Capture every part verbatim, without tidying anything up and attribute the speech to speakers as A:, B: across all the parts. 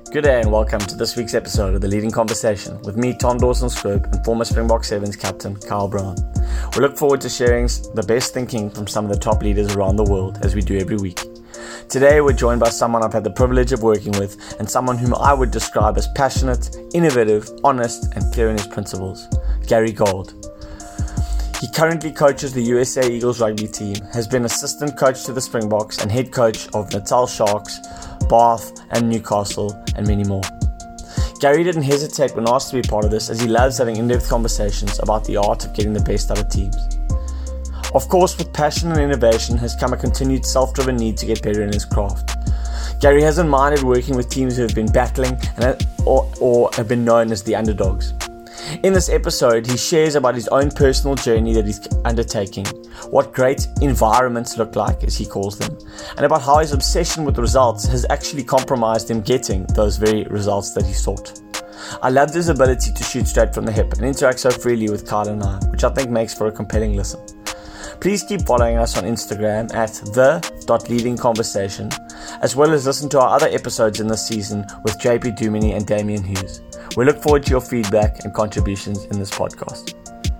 A: Good day and welcome to this week's episode of The Leading Conversation with me, Tom Dawson-Scrope, and former Springbok Sevens captain Kyle Brown. We look forward to sharing the best thinking from some of the top leaders around the world as we do every week. Today we're joined by someone I've had the privilege of working with and someone whom I would describe as passionate, innovative, honest and clear in his principles, Gary Gold. He currently coaches the U S A Eagles rugby team, has been assistant coach to the Springboks and head coach of Natal Sharks, Bath and Newcastle and many more. Gary didn't hesitate when asked to be part of this as he loves having in-depth conversations about the art of getting the best out of teams. Of course, with passion and innovation has come a continued self-driven need to get better in his craft. Gary hasn't minded working with teams who have been battling and or, or have been known as the underdogs. In this episode, he shares about his own personal journey that he's undertaking, what great environments look like, as he calls them, and about how his obsession with results has actually compromised him getting those very results that he sought. I loved his ability to shoot straight from the hip and interact so freely with Kyle and I, which I think makes for a compelling listen. Please keep following us on Instagram at the dot leading conversation, as well as listen to our other episodes in this season with J P Duminy and Damian Hughes. We look forward to your feedback and contributions in this podcast.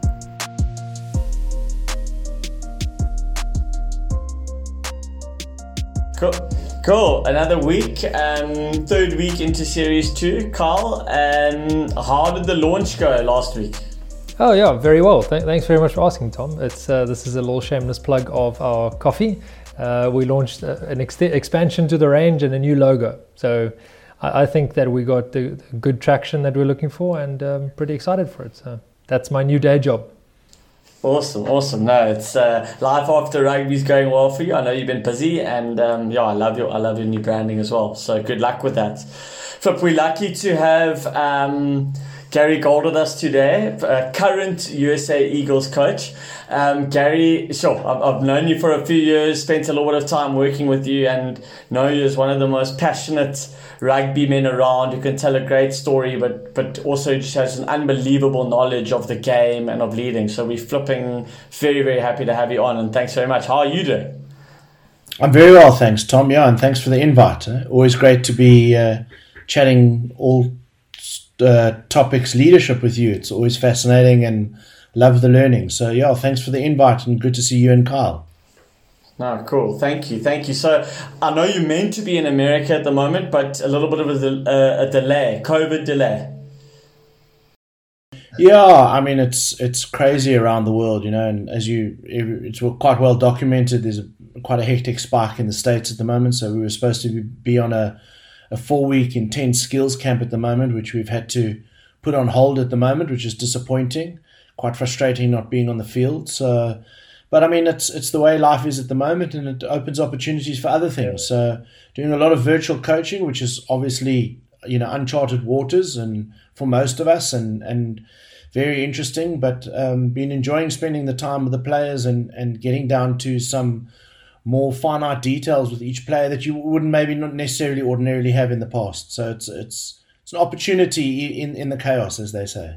A: Cool. Cool. Another week, um, third week into series two. Carl, um, how did the launch go last week?
B: Oh yeah, very well. Th- thanks very much for asking, Tom. It's uh, this is a little shameless plug of our coffee. Uh, we launched uh, an ex- expansion to the range and a new logo. So I, I think that we got the, the good traction that we're looking for, and um, pretty excited for it. So that's my new day job.
A: Awesome, awesome. No, it's uh, life after rugby is going well for you. I know you've been busy, and um, yeah, I love your I love your new branding as well. So good luck with that. Flip, we're lucky to have Um, Gary Gold with us today, uh, current U S A Eagles coach. Um, Gary, sure, I've, I've known you for a few years, spent a lot of time working with you, and know you as one of the most passionate rugby men around who can tell a great story, but but also just has an unbelievable knowledge of the game and of leading. So we're flipping very, very happy to have you on, and thanks very much. How are you doing?
C: I'm very well, thanks, Tom. Yeah, and thanks for the invite. Eh? Always great to be uh, chatting all Uh, topics leadership with you. It's always fascinating and love the learning. So yeah, thanks for the invite and good to see you and Kyle.
A: No, cool. Thank you. Thank you. So I know you're meant to be in America at the moment, but a little bit of a, uh, a delay, COVID delay.
C: Yeah, I mean, it's it's crazy around the world, you know, and as you, it's quite well documented, there's a, quite a hectic spike in the States at the moment. So we were supposed to be on a a four-week intense skills camp at the moment, which we've had to put on hold at the moment, which is disappointing. Quite frustrating not being on the field. So, but I mean, it's it's the way life is at the moment, and it opens opportunities for other things. So, doing a lot of virtual coaching, which is obviously, you know, uncharted waters, and for most of us, and and very interesting. But um, been enjoying spending the time with the players and and getting down to some more finite details with each player that you wouldn't maybe not necessarily ordinarily have in the past. So it's it's it's an opportunity in, in the chaos, as they say.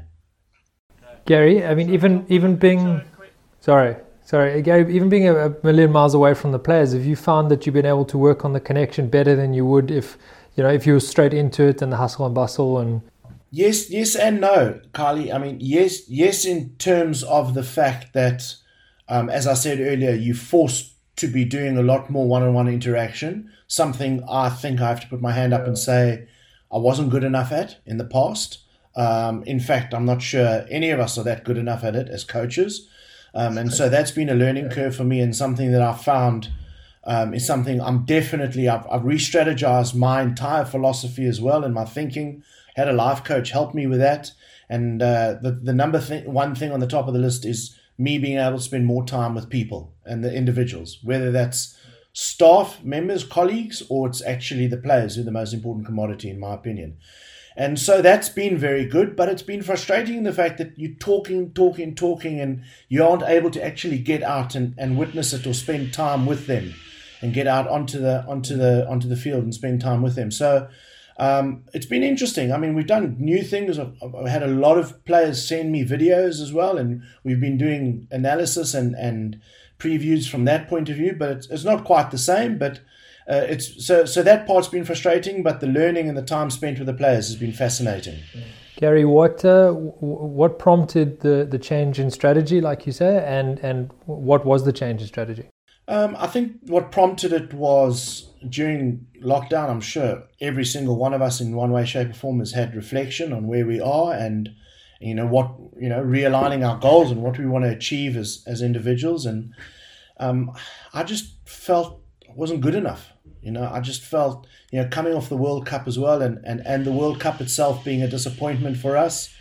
B: Gary, I mean, even even being sorry, sorry, Gary, even being a, a million miles away from the players, have you found that you've been able to work on the connection better than you would if you know if you were straight into it and the hustle and bustle and?
C: Yes, yes, and no, Carly. I mean, yes, yes, in terms of the fact that, um, as I said earlier, you forced to be doing a lot more one-on-one interaction, something I think I have to put my hand up and say I wasn't good enough at in the past. Um, in fact, I'm not sure any of us are that good enough at it as coaches. Um, and so that's been a learning curve for me, and something that I've found um, is something I'm definitely, I've, I've re-strategized my entire philosophy as well in my thinking, had a life coach help me with that. And uh, the, the number th- one thing on the top of the list is me being able to spend more time with people and the individuals, whether that's staff members, colleagues, or it's actually the players who are the most important commodity, in my opinion. And so that's been very good, but it's been frustrating in the fact that you're talking, talking, talking, and you aren't able to actually get out and, and witness it or spend time with them and get out onto the onto the onto the field and spend time with them. So Um, it's been interesting. I mean, we've done new things. I've, I've had a lot of players send me videos as well, and we've been doing analysis and, and previews from that point of view, but it's, it's not quite the same. But uh, it's so so that part's been frustrating, but the learning and the time spent with the players has been fascinating.
B: Gary, what uh, what prompted the, the change in strategy, like you say, and, and what was the change in strategy?
C: Um, I think what prompted it was during lockdown. I'm sure every single one of us in one way, shape or form has had reflection on where we are and, you know, what, you know, realigning our goals and what we want to achieve as, as individuals. And um, I just felt it wasn't good enough. You know, I just felt, you know, coming off the World Cup as well, and, and, and the World Cup itself being a disappointment for us,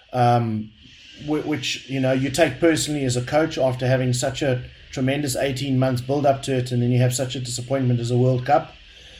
C: um, which, you know, you take personally as a coach after having such a tremendous eighteen months build up to it, and then you have such a disappointment as a World Cup.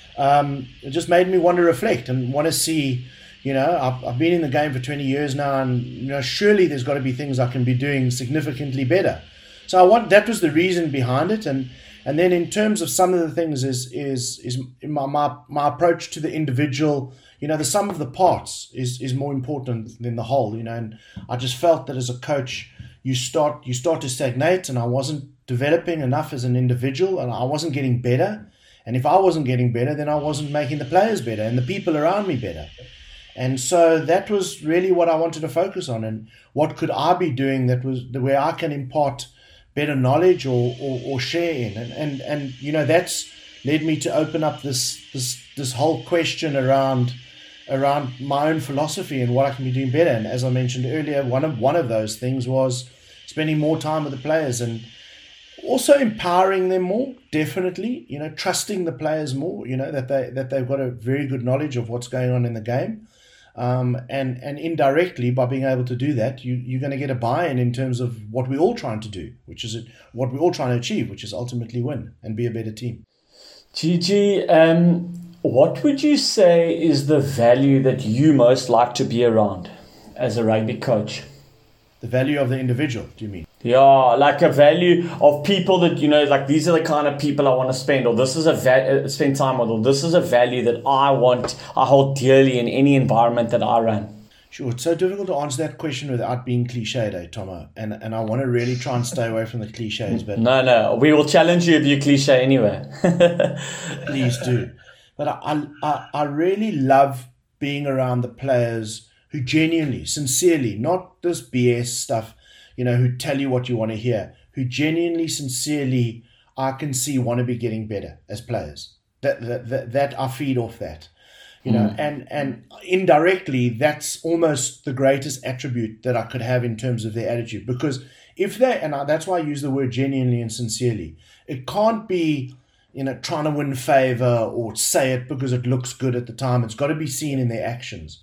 C: Um, it just made me want to reflect and want to see, you know, I've, I've been in the game for twenty years now, and, you know, surely there's got to be things I can be doing significantly better. So I want, that was the reason behind it. And, and then in terms of some of the things is, is, is my, my, my approach to the individual, you know, the sum of the parts is, is more important than the whole, you know, and I just felt that as a coach, you start, you start to stagnate, and I wasn't developing enough as an individual, and I wasn't getting better. And if I wasn't getting better, then I wasn't making the players better and the people around me better. And so that was really what I wanted to focus on, and what could I be doing that was the way I can impart better knowledge or, or, or share in. And, and, and, you know, that's led me to open up this, this, this whole question around, around my own philosophy and what I can be doing better. And as I mentioned earlier, one of, one of those things was spending more time with the players and also empowering them more, definitely, you know, trusting the players more, you know, that, they, that they've got a very good knowledge of what's going on in the game. Um, and, and indirectly, by being able to do that, you, you're going to get a buy-in in terms of what we're all trying to do, which is what we're all trying to achieve, which is ultimately win and be a better team.
A: Gigi, um, what would you say is the value that you most like to be around as a rugby coach?
C: The value of the individual, do you mean?
A: Yeah, like a value of people that, you know, like these are the kind of people I want to spend, or this is a va- spend time with, or this is a value that I want, I hold dearly in any environment that I run.
C: Sure, it's so difficult to answer that question without being cliched, eh, Tomo? And and I want to really try and stay away from the cliches, but
A: no, no, we will challenge you if you cliche anyway.
C: Please do. But I, I I really love being around the players who genuinely, sincerely, not this B S stuff, you know, who tell you what you want to hear, who genuinely, sincerely, I can see want to be getting better as players. That that that, that I feed off that, you know, mm. and and indirectly, that's almost the greatest attribute that I could have in terms of their attitude. Because if they, and I, that's why I use the word genuinely and sincerely, it can't be, you know, trying to win favor or say it because it looks good at the time. It's got to be seen in their actions.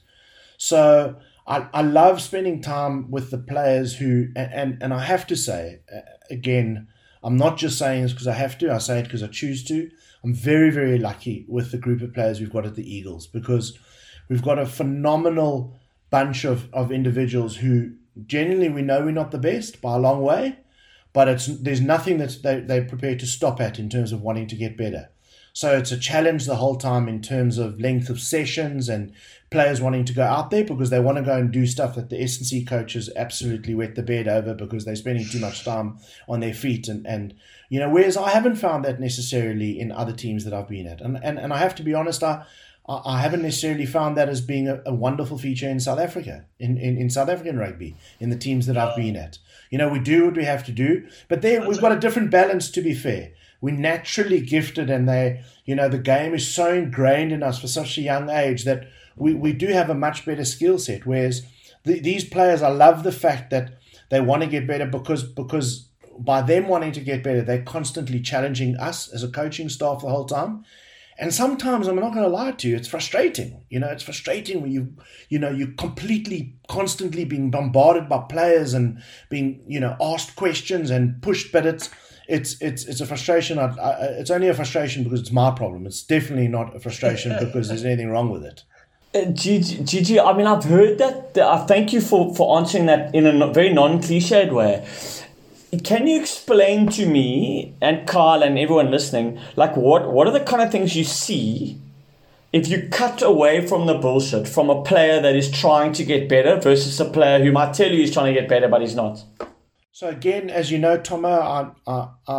C: So I, I love spending time with the players who, and, and, and I have to say, uh, again, I'm not just saying this because I have to, I say it because I choose to. I'm very, very lucky with the group of players we've got at the Eagles, because we've got a phenomenal bunch of, of individuals who genuinely, we know we're not the best by a long way, but it's there's nothing that they, they're prepared to stop at in terms of wanting to get better. So it's a challenge the whole time in terms of length of sessions and players wanting to go out there because they want to go and do stuff that the S and C coaches absolutely wet the bed over because they're spending too much time on their feet. And, and you know, whereas I haven't found that necessarily in other teams that I've been at. And and, and I have to be honest, I, I haven't necessarily found that as being a, a wonderful feature in South Africa, in, in, in South African rugby, in the teams that I've been at. You know, we do what we have to do, but there we've got a different balance, to be fair. We're naturally gifted, and they, you know, the game is so ingrained in us for such a young age that we, we do have a much better skill set. Whereas the, these players, I love the fact that they want to get better because because by them wanting to get better, they're constantly challenging us as a coaching staff the whole time. And sometimes, I'm not going to lie to you, it's frustrating. You know, it's frustrating when you, you know, you're completely, constantly being bombarded by players and being, you know, asked questions and pushed. But it's, it's, it's, it's a frustration. I, I, it's only a frustration because it's my problem. It's definitely not a frustration because there's anything wrong with it.
A: Uh, Gigi, Gigi, I mean, I've heard that. I uh, thank you for, for answering that in a very non-cliched way. Can you explain to me and Carl and everyone listening, like what, what are the kind of things you see if you cut away from the bullshit from a player that is trying to get better versus a player who might tell you he's trying to get better but he's not?
C: So again, as you know, Tomo, I, I, I,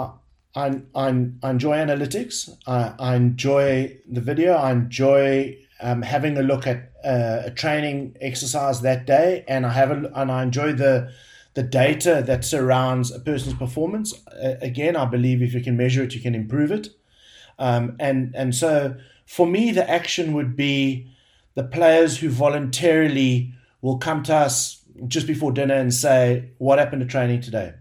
C: I, I, I enjoy analytics. I, I enjoy the video. I enjoy um, having a look at uh, a training exercise that day, and I have a, and I enjoy the the data that surrounds a person's performance. Uh, again, I believe if you can measure it, you can improve it. Um, and and so for me, the action would be the players who voluntarily will come to us just before dinner and say, "What happened to training today?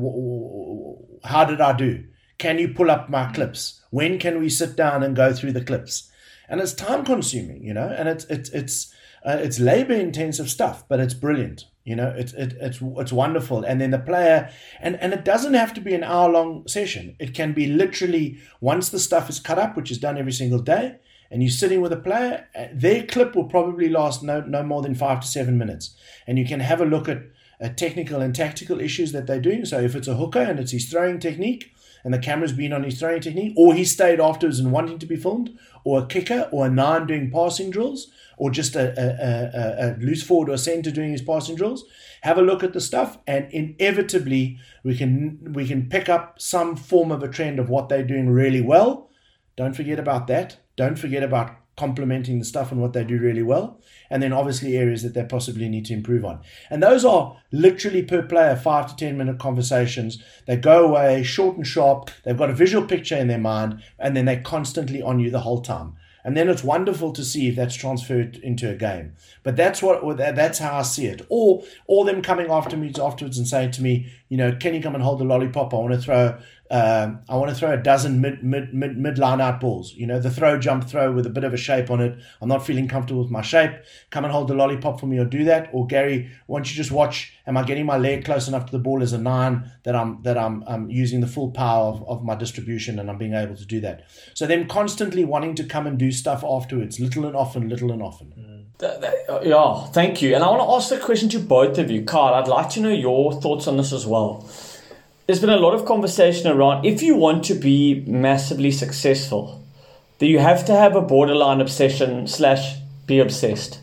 C: How did I do? Can you pull up my clips? When can we sit down and go through the clips?" And it's time consuming, you know, and it's it's it's uh, it's labor intensive stuff, but it's brilliant, you know. It's it, it's it's wonderful. And then the player, and and it doesn't have to be an hour long session. It can be literally once the stuff is cut up, which is done every single day, and you're sitting with a player. Their clip will probably last no no more than five to seven minutes, and you can have a look at, at technical and tactical issues that they're doing. So if it's a hooker and it's his throwing technique, and the camera's been on his throwing technique, or he stayed afterwards and wanting to be filmed, or a kicker, or a nine doing passing drills, or just a, a, a, a loose forward or center doing his passing drills, have a look at the stuff, and inevitably we can we can pick up some form of a trend of what they're doing really well. Don't forget about that. Don't forget about complementing the stuff and what they do really well. And then obviously areas that they possibly need to improve on. And those are literally per player, five to ten minute conversations. They go away short and sharp. They've got a visual picture in their mind, and then they're constantly on you the whole time. And then it's wonderful to see if that's transferred into a game. But that's what that's how I see it. Or or them coming after me afterwards and saying to me, you know, can you come and hold the lollipop? I want to throw um, I want to throw a dozen mid mid mid mid line out balls. You know, the throw jump throw with a bit of a shape on it. I'm not feeling comfortable with my shape. Come and hold the lollipop for me, or do that. Or Gary, why don't you just watch? Am I getting my leg close enough to the ball as a nine that I'm that I'm I'm using the full power of, of my distribution, and I'm being able to do that. So them constantly wanting to come and do stuff afterwards, little and often, little and often.
A: Mm. That, that, yeah, thank you. And I want to ask the question to both of you. Carl, I'd like to know your thoughts on this as well. There's been a lot of conversation around if you want to be massively successful, that you have to have a borderline obsession slash be obsessed.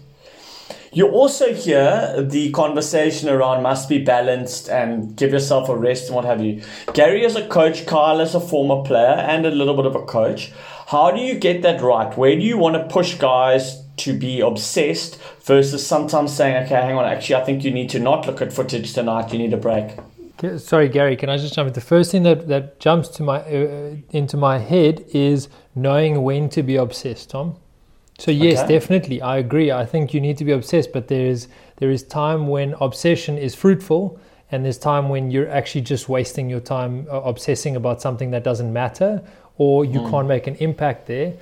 A: You also hear the conversation around must be balanced and give yourself a rest and what have you. Gary as a coach, Kyle as a former player and a little bit of a coach. How do you get that right? Where do you want to push guys to be obsessed versus sometimes saying, okay, hang on, actually, I think you need to not look at footage tonight. You need a break.
B: Sorry, Gary, can I just jump in? The first thing that, that jumps to my uh, into my head is knowing when to be obsessed, Tom. So yes, okay. Definitely, I agree. I think you need to be obsessed, but there is there is time when obsession is fruitful, and there's time when you're actually just wasting your time uh, obsessing about something that doesn't matter, or you mm. can't make an impact there,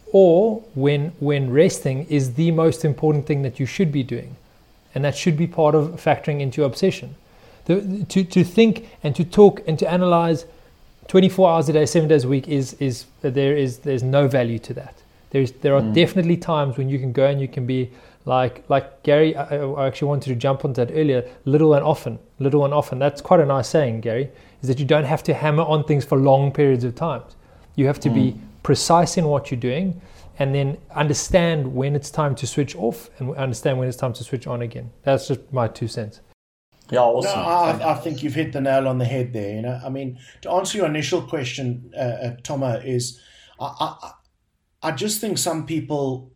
B: or when when resting is the most important thing that you should be doing, and that should be part of factoring into your obsession. The, to to think and to talk and to analyze twenty-four hours a day, seven days a week is is there is there's no value to that. There's there are mm. definitely times when you can go and you can be like like Gary. I, I actually wanted to jump on that earlier. Little and often, little and often. That's quite a nice saying, Gary. Is that you don't have to hammer on things for long periods of time. You have to mm. be precise in what you're doing, and then understand when it's time to switch off and understand when it's time to switch on again. That's just my two cents.
A: Yeah, awesome.
C: No, I, I think you've hit the nail on the head there. You know, I mean, to answer your initial question, uh, uh, Tomo, is I, I, I just think some people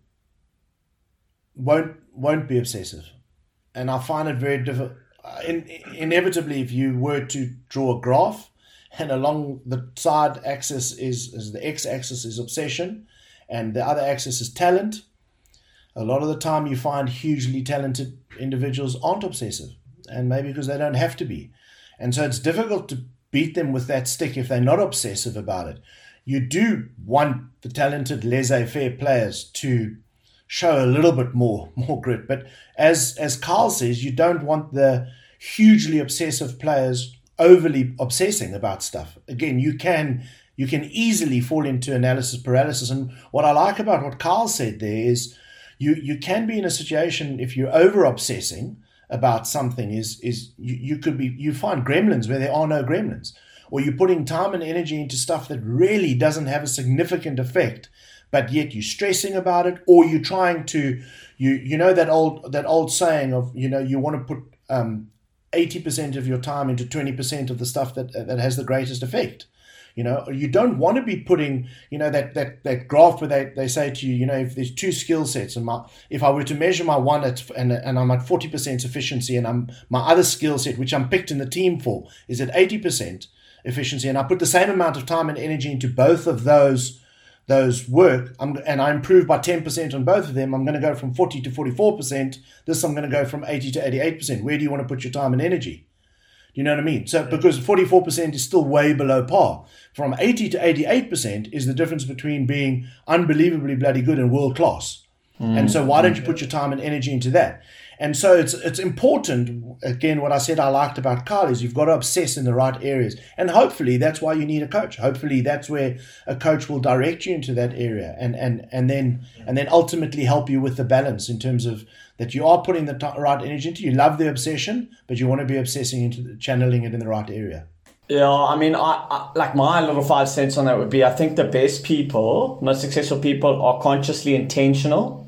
C: won't won't be obsessive, and I find it very difficult. In, inevitably, if you were to draw a graph, and along the side axis is, is the x-axis is obsession, and the other axis is talent. A lot of the time, you find hugely talented individuals aren't obsessive. And maybe because they don't have to be. And so it's difficult to beat them with that stick if they're not obsessive about it. You do want the talented laissez-faire players to show a little bit more, more grit. But as, as Carl says, you don't want the hugely obsessive players overly obsessing about stuff. Again, you can you can easily fall into analysis paralysis. And what I like about what Carl said there is you, you can be in a situation if you're over-obsessing about something is is you, you could be you find gremlins where there are no gremlins, or you're putting time and energy into stuff that really doesn't have a significant effect, but yet you're stressing about it, or you're trying to you you know that old that old saying of you know you want to put um eighty percent of your time into twenty percent of the stuff that that has the greatest effect. You know, you don't want to be putting, you know, that that that graph where they, they say to you, you know, if there's two skill sets, and my if I were to measure my one at and and I'm at forty percent efficiency, and I'm my other skill set, which I'm picked in the team for, is at eighty percent efficiency, and I put the same amount of time and energy into both of those those work, I'm, and I improve by ten percent on both of them, I'm going to go from forty to forty-four percent. This I'm going to go from eighty to eighty-eight percent. Where do you want to put your time and energy? You know what I mean? So because forty-four percent is still way below par. From eighty to eighty-eight percent is the difference between being unbelievably bloody good and world class. Mm. And so why don't you put your time and energy into that? And so it's it's important, again, what I said I liked about Kyle is you've got to obsess in the right areas. And hopefully that's why you need a coach. Hopefully that's where a coach will direct you into that area and and and then and then ultimately help you with the balance in terms of that you are putting the t- right energy into. You love the obsession, but you want to be obsessing into the, channeling it in the right area.
A: Yeah, I mean, I, I like my little five cents on that would be I think the best people, most successful people are consciously intentional.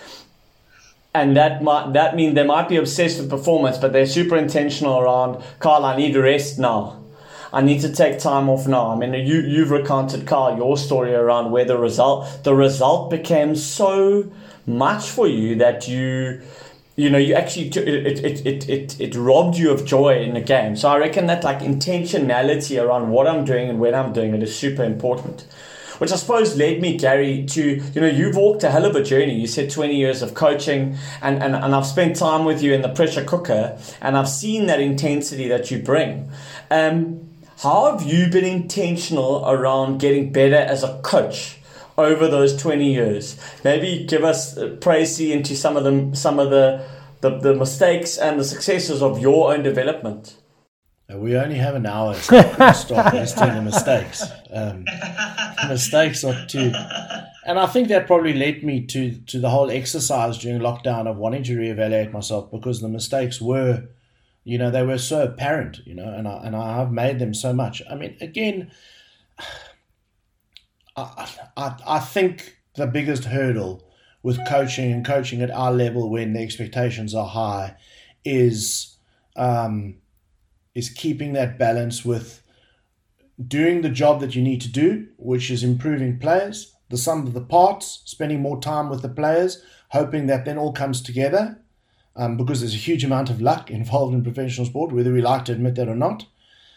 A: And that might that means they might be obsessed with performance, but they're super intentional around, Carl, I need to rest now. I need to take time off now. I mean, you, you've recounted, Carl, your story around where the result, the result became so much for you that you, you know, you actually, it, it, it, it, it robbed you of joy in the game. So I reckon that like intentionality around what I'm doing and when I'm doing it is super important. Which I suppose led me, Gary, to, you know, you've walked a hell of a journey. You said twenty years of coaching, and, and, and I've spent time with you in the pressure cooker, and I've seen that intensity that you bring. Um, how have you been intentional around getting better as a coach over those twenty years? Maybe give us uh, praise into some of the, some of the, the, the mistakes and the successes of your own development.
C: We only have an hour, so we can start listing the mistakes. Um, the mistakes are too... And I think that probably led me to, to the whole exercise during lockdown of wanting to reevaluate myself, because the mistakes were, you know, they were so apparent, you know, and, I, and I have made them so much. I mean, again, I, I, I think the biggest hurdle with coaching and coaching at our level when the expectations are high is... Um, is keeping that balance with doing the job that you need to do, which is improving players, the sum of the parts, spending more time with the players, hoping that then all comes together, um, because there's a huge amount of luck involved in professional sport, whether we like to admit that or not,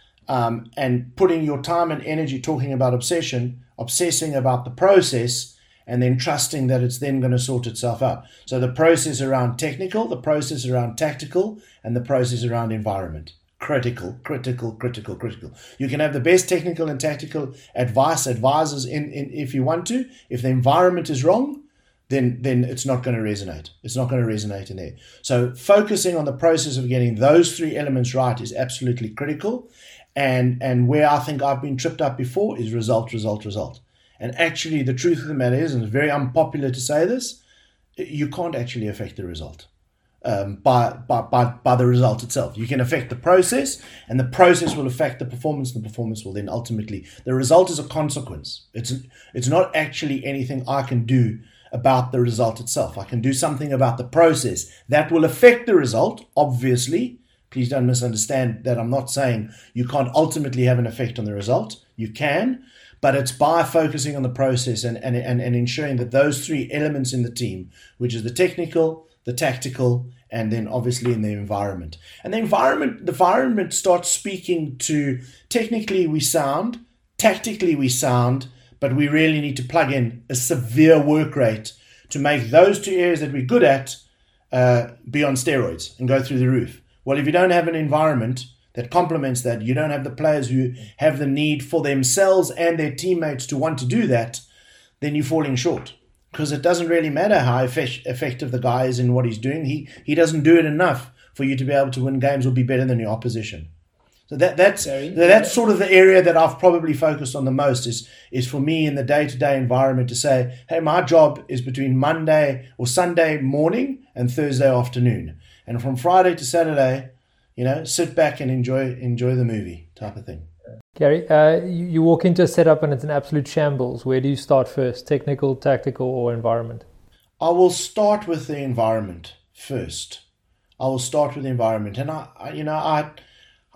C: um, and putting your time and energy talking about obsession, obsessing about the process, and then trusting that it's then going to sort itself out. So the process around technical, the process around tactical, and the process around environment. Critical, critical, critical, critical. You can have the best technical and tactical advice, advisors in, in if you want to. If the environment is wrong, then then it's not going to resonate. It's not going to resonate in there. So focusing on the process of getting those three elements right is absolutely critical. And and where I think I've been tripped up before is result, result, result. And actually the truth of the matter is, and it's very unpopular to say this, you can't actually affect the result. Um, by, by by by the result itself. You can affect the process, and the process will affect the performance. The performance will then ultimately, the result is a consequence. It's it's not actually anything I can do about the result itself. I can do something about the process that will affect the result, obviously. Please don't misunderstand that I'm not saying you can't ultimately have an effect on the result. You can, but it's by focusing on the process and and and, and ensuring that those three elements in the team, which is the technical, the tactical, and then obviously in the environment. And the environment, the environment starts speaking to, technically we sound, tactically we sound, but we really need to plug in a severe work rate to make those two areas that we're good at uh, be on steroids and go through the roof. Well, if you don't have an environment that complements that, you don't have the players who have the need for themselves and their teammates to want to do that, then you're falling short. Because it doesn't really matter how effective the guy is in what he's doing. He he doesn't do it enough for you to be able to win games or be better than your opposition. So that that's Sorry. that's sort of the area that I've probably focused on the most is is for me in the day-to-day environment to say, hey, my job is between Monday or Sunday morning and Thursday afternoon. And from Friday to Saturday, you know, sit back and enjoy enjoy the movie type of thing.
B: Gary, uh, you, you walk into a setup and it's an absolute shambles. Where do you start first, technical, tactical, or environment?
C: I will start with the environment first. I will start with the environment. And, I, I you know, I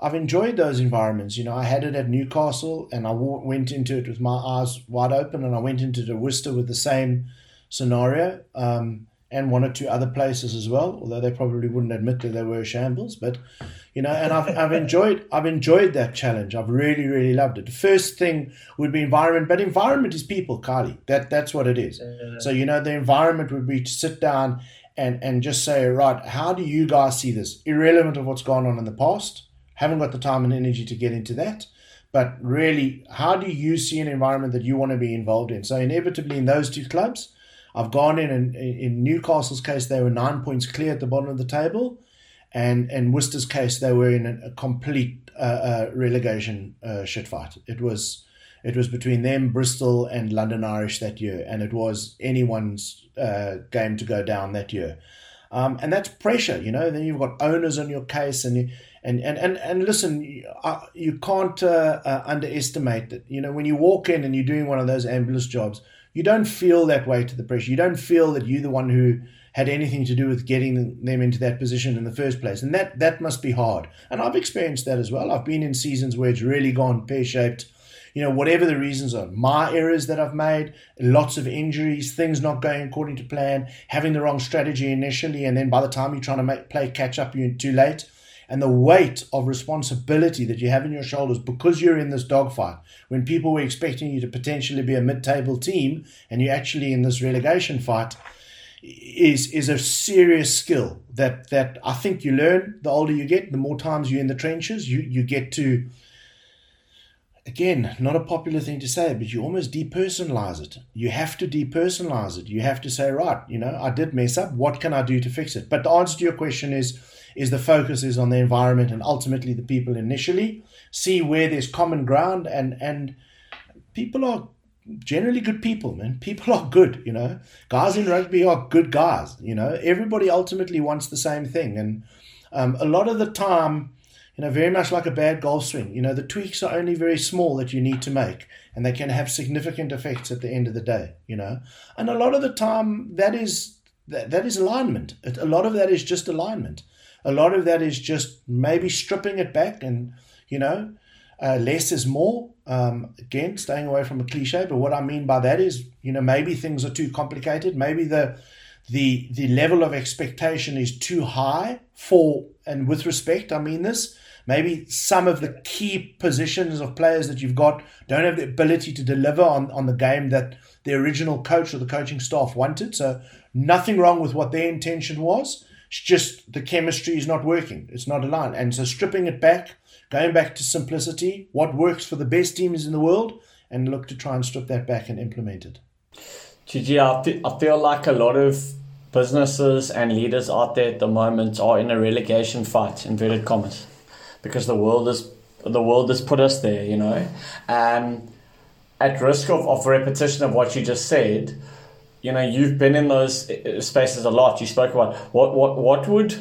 C: I've enjoyed those environments. You know, I had it at Newcastle, and I w- went into it with my eyes wide open, and I went into the Worcester with the same scenario, um, and one or two other places as well. Although they probably wouldn't admit that they were shambles, but you know, and I've I've enjoyed I've enjoyed that challenge. I've really really loved it. The first thing would be environment, but environment is people, Kylie. That that's what it is. Uh, so you know, the environment would be to sit down and and just say, right, how do you guys see this, irrelevant of what's gone on in the past? Haven't got the time and energy to get into that. But really, how do you see an environment that you want to be involved in? So inevitably in those two clubs, I've gone in and in Newcastle's case, they were nine points clear at the bottom of the table. And in Worcester's case, they were in a, a complete uh, uh, relegation uh, shit fight. It was it was between them, Bristol and London Irish that year. And it was anyone's uh, game to go down that year. Um, and that's pressure, you know. Then you've got owners on your case, and you, and, and and and listen, you, uh, you can't uh, uh, underestimate it. You know, when you walk in and you're doing one of those ambulance jobs, you don't feel that weight of the pressure. You don't feel that you're the one who had anything to do with getting them into that position in the first place, and that that must be hard. And I've experienced that as well. I've been in seasons where it's really gone pear-shaped. You know, whatever the reasons are, my errors that I've made, lots of injuries, things not going according to plan, having the wrong strategy initially, and then by the time you're trying to make, play catch up, you're too late. And the weight of responsibility that you have in your shoulders because you're in this dogfight, when people were expecting you to potentially be a mid-table team and you're actually in this relegation fight, is is a serious skill that, that I think you learn the older you get, the more times you're in the trenches, you, you get to... Again, not a popular thing to say, but you almost depersonalize it. You have to depersonalize it. You have to say, right, you know, I did mess up. What can I do to fix it? But the answer to your question is, is the focus is on the environment and ultimately the people initially. See where there's common ground, and, and people are generally good people, man. People are good, you know. Guys in rugby are good guys, you know. Everybody ultimately wants the same thing. And um, a lot of the time, you know, very much like a bad golf swing, you know, the tweaks are only very small that you need to make, and they can have significant effects at the end of the day, you know. And a lot of the time, that is that, that is alignment. A lot of that is just alignment. A lot of that is just maybe stripping it back and, you know, uh, less is more. Um, again, staying away from a cliche, but what I mean by that is, you know, maybe things are too complicated. Maybe the the the level of expectation is too high for, and with respect, I mean this, maybe some of the key positions of players that you've got don't have the ability to deliver on, on the game that the original coach or the coaching staff wanted. So nothing wrong with what their intention was. It's just the chemistry is not working. It's not aligned. And so stripping it back, going back to simplicity, what works for the best teams in the world, and look to try and strip that back and implement it.
A: Gigi, I, th- I feel like a lot of businesses and leaders out there at the moment are in a relegation fight, inverted commas, because the world is the world has put us there, you know. And at risk of, of repetition of what you just said, you know, you've been in those spaces a lot. You spoke about what what what would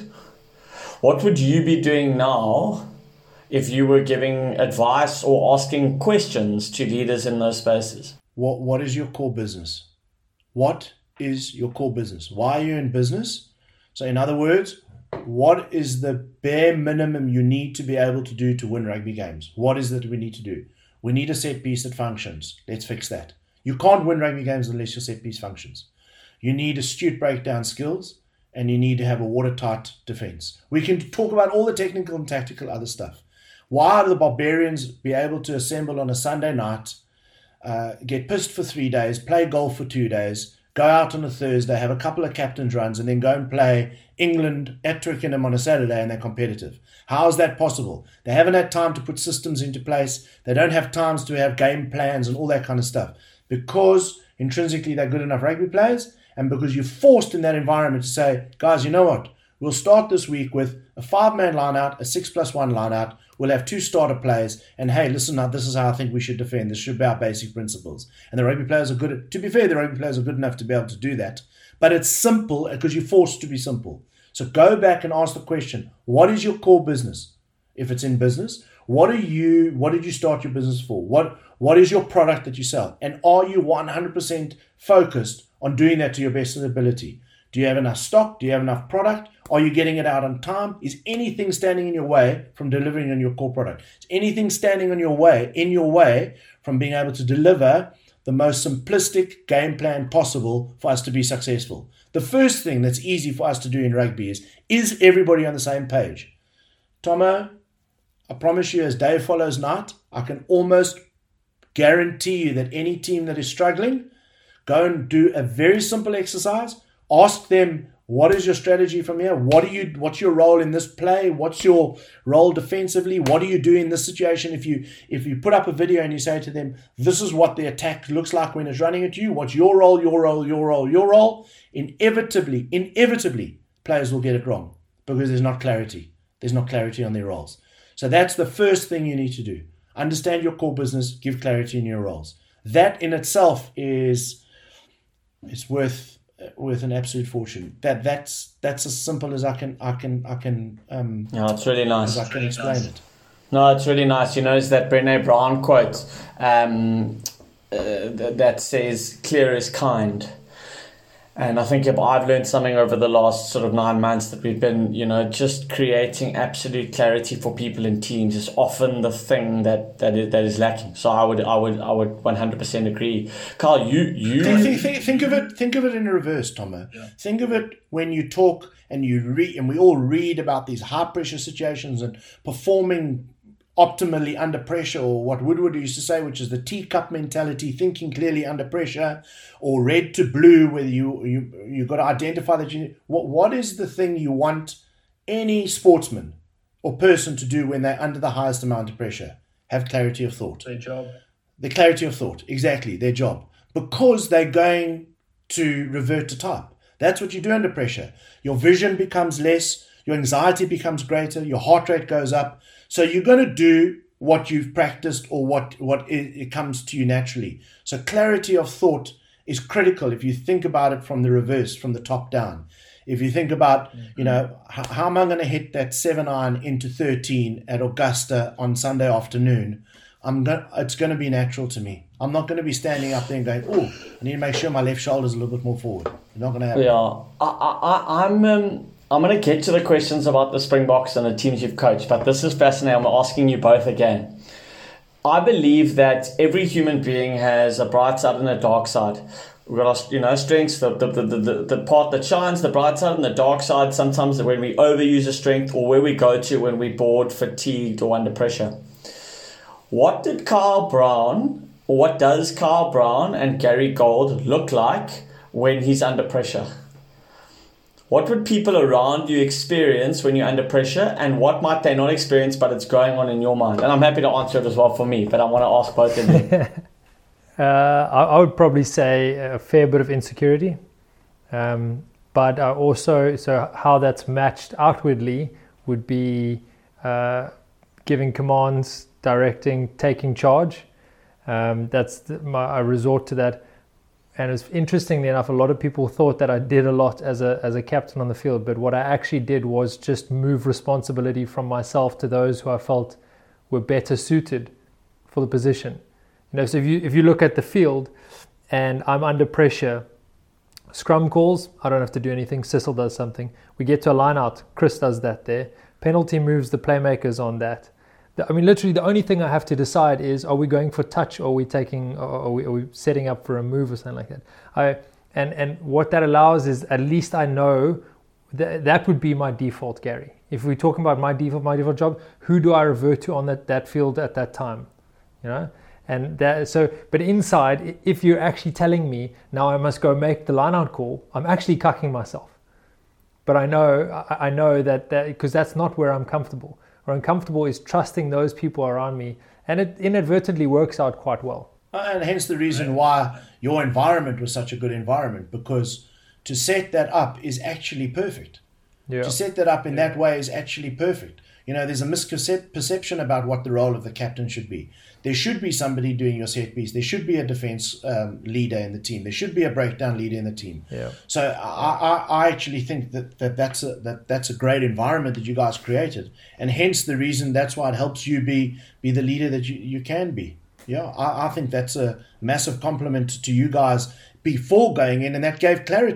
A: what would you be doing now if you were giving advice or asking questions to leaders in those spaces?
C: What what is your core business? What is your core business? Why are you in business? So in other words, what is the bare minimum you need to be able to do to win rugby games? What is it we need to do? We need a set piece that functions. Let's fix that. You can't win rugby games unless your set piece functions. You need astute breakdown skills, and you need to have a watertight defense. We can talk about all the technical and tactical other stuff. Why do the Barbarians be able to assemble on a Sunday night, uh, get pissed for three days, play golf for two days, go out on a Thursday, have a couple of captain's runs, and then go and play England at Twickenham on a Saturday, and they're competitive? How is that possible? They haven't had time to put systems into place. They don't have times to have game plans and all that kind of stuff, because intrinsically they're good enough rugby players, and because you're forced in that environment to say, guys, you know what? We'll start this week with a five-man line-out, a six plus one line-out. We'll have two starter players, and hey, listen, now this is how I think we should defend. This should be our basic principles. And the rugby players are good at, to be fair, the rugby players are good enough to be able to do that. But it's simple because you're forced to be simple. So go back and ask the question, what is your core business? If it's in business, what are you, what did you start your business for? What What is your product that you sell? And are you one hundred percent focused on doing that to your best ability? Do you have enough stock? Do you have enough product? Are you getting it out on time? Is anything standing in your way from delivering on your core product? Is anything standing on your way, in your way from being able to deliver the most simplistic game plan possible for us to be successful? The first thing that's easy for us to do in rugby is, is everybody on the same page? Tomo, I promise you, as day follows night, I can almost guarantee you that any team that is struggling, go and do a very simple exercise. Ask them, what is your strategy from here? What do you? What's your role in this play? What's your role defensively? What do you do in this situation? If you if you put up a video and you say to them, this is what the attack looks like when it's running at you. What's your role? Your role? Your role? Your role? Inevitably, inevitably, players will get it wrong because there's not clarity. There's not clarity on their roles. So that's the first thing you need to do. Understand your core business. Give clarity in your roles. That in itself is it's worth. worth an absolute fortune. That that's that's as simple as I can I can I can um
A: no, it's really nice.
C: As I can explain it.
A: No, it's really nice. You notice that Brené Brown quote um, uh, that says, "Clear is kind." And I think if I've learned something over the last sort of nine months that we've been, you know, just creating absolute clarity for people in teams is often the thing that that is, that is lacking. So I would I would I would one hundred percent agree. Carl, you you
C: think, think, think, think of it think of it in reverse, Tomo. Yeah. Think of it when you talk and you read, and we all read about these high pressure situations and performing optimally under pressure, or what Woodward used to say, which is the teacup mentality, thinking clearly under pressure, or red to blue, where you you you got to identify that you what what is the thing you want any sportsman or person to do when they're under the highest amount of pressure? Have clarity of thought.
D: Their job.
C: The clarity of thought, exactly, their job, because they're going to revert to type. That's what you do under pressure. Your vision becomes less, your anxiety becomes greater, your heart rate goes up. So you're going to do what you've practiced or what, what it, it comes to you naturally. So clarity of thought is critical if you think about it from the reverse, from the top down. If you think about, mm-hmm. you know, how, how am I going to hit that seven iron into thirteen at Augusta on Sunday afternoon? I'm going. It's going to be natural to me. I'm not going to be standing up there and going, oh, I need to make sure my left shoulder's a little bit more forward. It's not going to happen.
A: Yeah, I, I, I'm... Um... I'm going to get to the questions about the Springboks and the teams you've coached, but this is fascinating. I'm asking you both again. I believe that every human being has a bright side and a dark side. We've got our, you know, strengths, the, the, the, the, the part that shines, the bright side, and the dark side, sometimes when we overuse a strength or where we go to when we're bored, fatigued, or under pressure. What did Kyle Brown, or what does Kyle Brown and Gary Gold look like when he's under pressure? What would people around you experience when you're under pressure, and what might they not experience but it's going on in your mind? And I'm happy to answer it as well for me, but I want to ask both of you.
B: uh, I, I would probably say a fair bit of insecurity, um, but uh, also so how that's matched outwardly would be uh, giving commands, directing, taking charge. Um, that's the, my, I resort to that. And it's interestingly enough, a lot of people thought that I did a lot as a as a captain on the field, but what I actually did was just move responsibility from myself to those who I felt were better suited for the position. You know, so if you if you look at the field and I'm under pressure, scrum calls, I don't have to do anything. Cecil does something. We get to a line out, Chris does that there. Penalty moves, the playmakers on that. I mean, literally, the only thing I have to decide is: are we going for touch, or are we taking, or are we, are we setting up for a move or something like that? I and and what that allows is at least I know that that would be my default, Gary. If we're talking about my default, my default job, who do I revert to on that, that field at that time? You know, and that so. But inside, if you're actually telling me now I must go make the line-out call, I'm actually cucking myself. But I know, I, I know that that because that's not where I'm comfortable. Or uncomfortable is trusting those people around me, and it inadvertently works out quite well.
C: And hence the reason why your environment was such a good environment, because to set that up is actually perfect. Yeah. To set that up in that way is actually perfect. You know, there's a misperception about what the role of the captain should be. There should be somebody doing your set piece. There should be a defense um, leader in the team. There should be a breakdown leader in the team.
B: Yeah.
C: So I, I, I actually think that, that that's a that that's a great environment that you guys created, and hence the reason that's why it helps you be be the leader that you, you can be. Yeah, I, I think that's a massive compliment to you guys before going in, and that gave clarity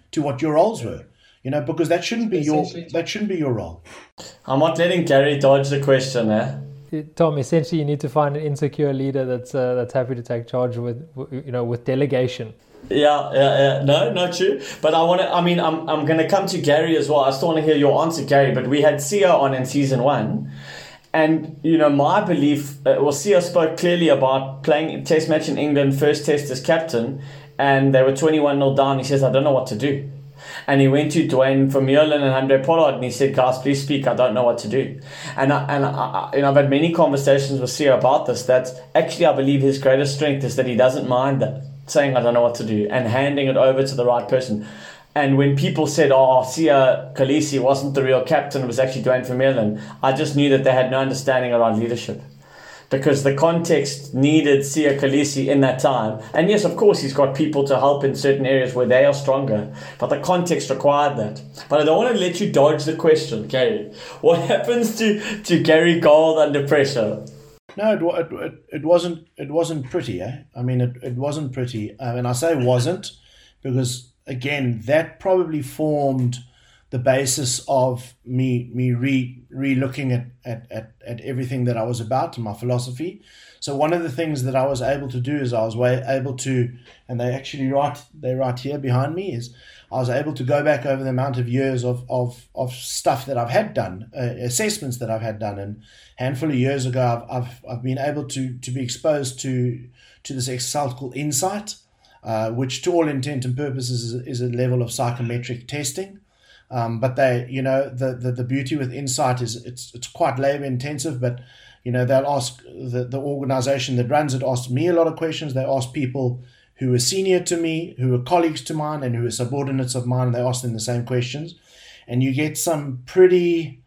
C: to what your roles were. You know, because that shouldn't be your that shouldn't be your role.
A: I'm not letting Gary dodge the question, eh?
B: Tom, essentially, you need to find an insecure leader that's uh, that's happy to take charge with, you know, with delegation.
A: Yeah, yeah, yeah. No, not true. But I want to. I mean, I'm I'm going to come to Gary as well. I still want to hear your answer, Gary. But we had Sia on in season one, and you know, my belief. Uh, well, Sia spoke clearly about playing a test match in England, first test as captain, and they were twenty-one nil down. He says, "I don't know what to do." And he went to Dwayne Vermeulen and Andre Pollard and he said, "Guys, please speak. I don't know what to do." And I, and I, you know, I've had many conversations with Sia about this. That actually, I believe his greatest strength is that he doesn't mind that saying, "I don't know what to do," and handing it over to the right person. And when people said, "Oh, Sia Kolisi wasn't the real captain; it was actually Dwayne Vermeulen," I just knew that they had no understanding around leadership. Because the context needed Sia Kolisi in that time. And yes, of course, he's got people to help in certain areas where they are stronger. But the context required that. But I don't want to let you dodge the question, Gary. What happens to, to Gary Gold under pressure?
C: No, it, it, it wasn't it wasn't pretty. Eh? I mean, it, it wasn't pretty. I mean, I say wasn't because, again, that probably formed the basis of me me re re looking at, at, at, at everything that I was about and my philosophy. So one of the things that I was able to do is I was way able to, and they actually write they write here behind me, is I was able to go back over the amount of years of of, of stuff that I've had done, uh, assessments that I've had done, and a handful of years ago I've I've, I've been able to to be exposed to to this exercise called Insight, uh, which to all intent and purposes is, is a level of psychometric testing. Um, but they, you know, the, the, the beauty with Insight is it's it's quite labor intensive, but, you know, they'll ask, the, the organization that runs it asks me a lot of questions. They ask people who are senior to me, who are colleagues to mine, and who are subordinates of mine. They ask them the same questions. And you get some pretty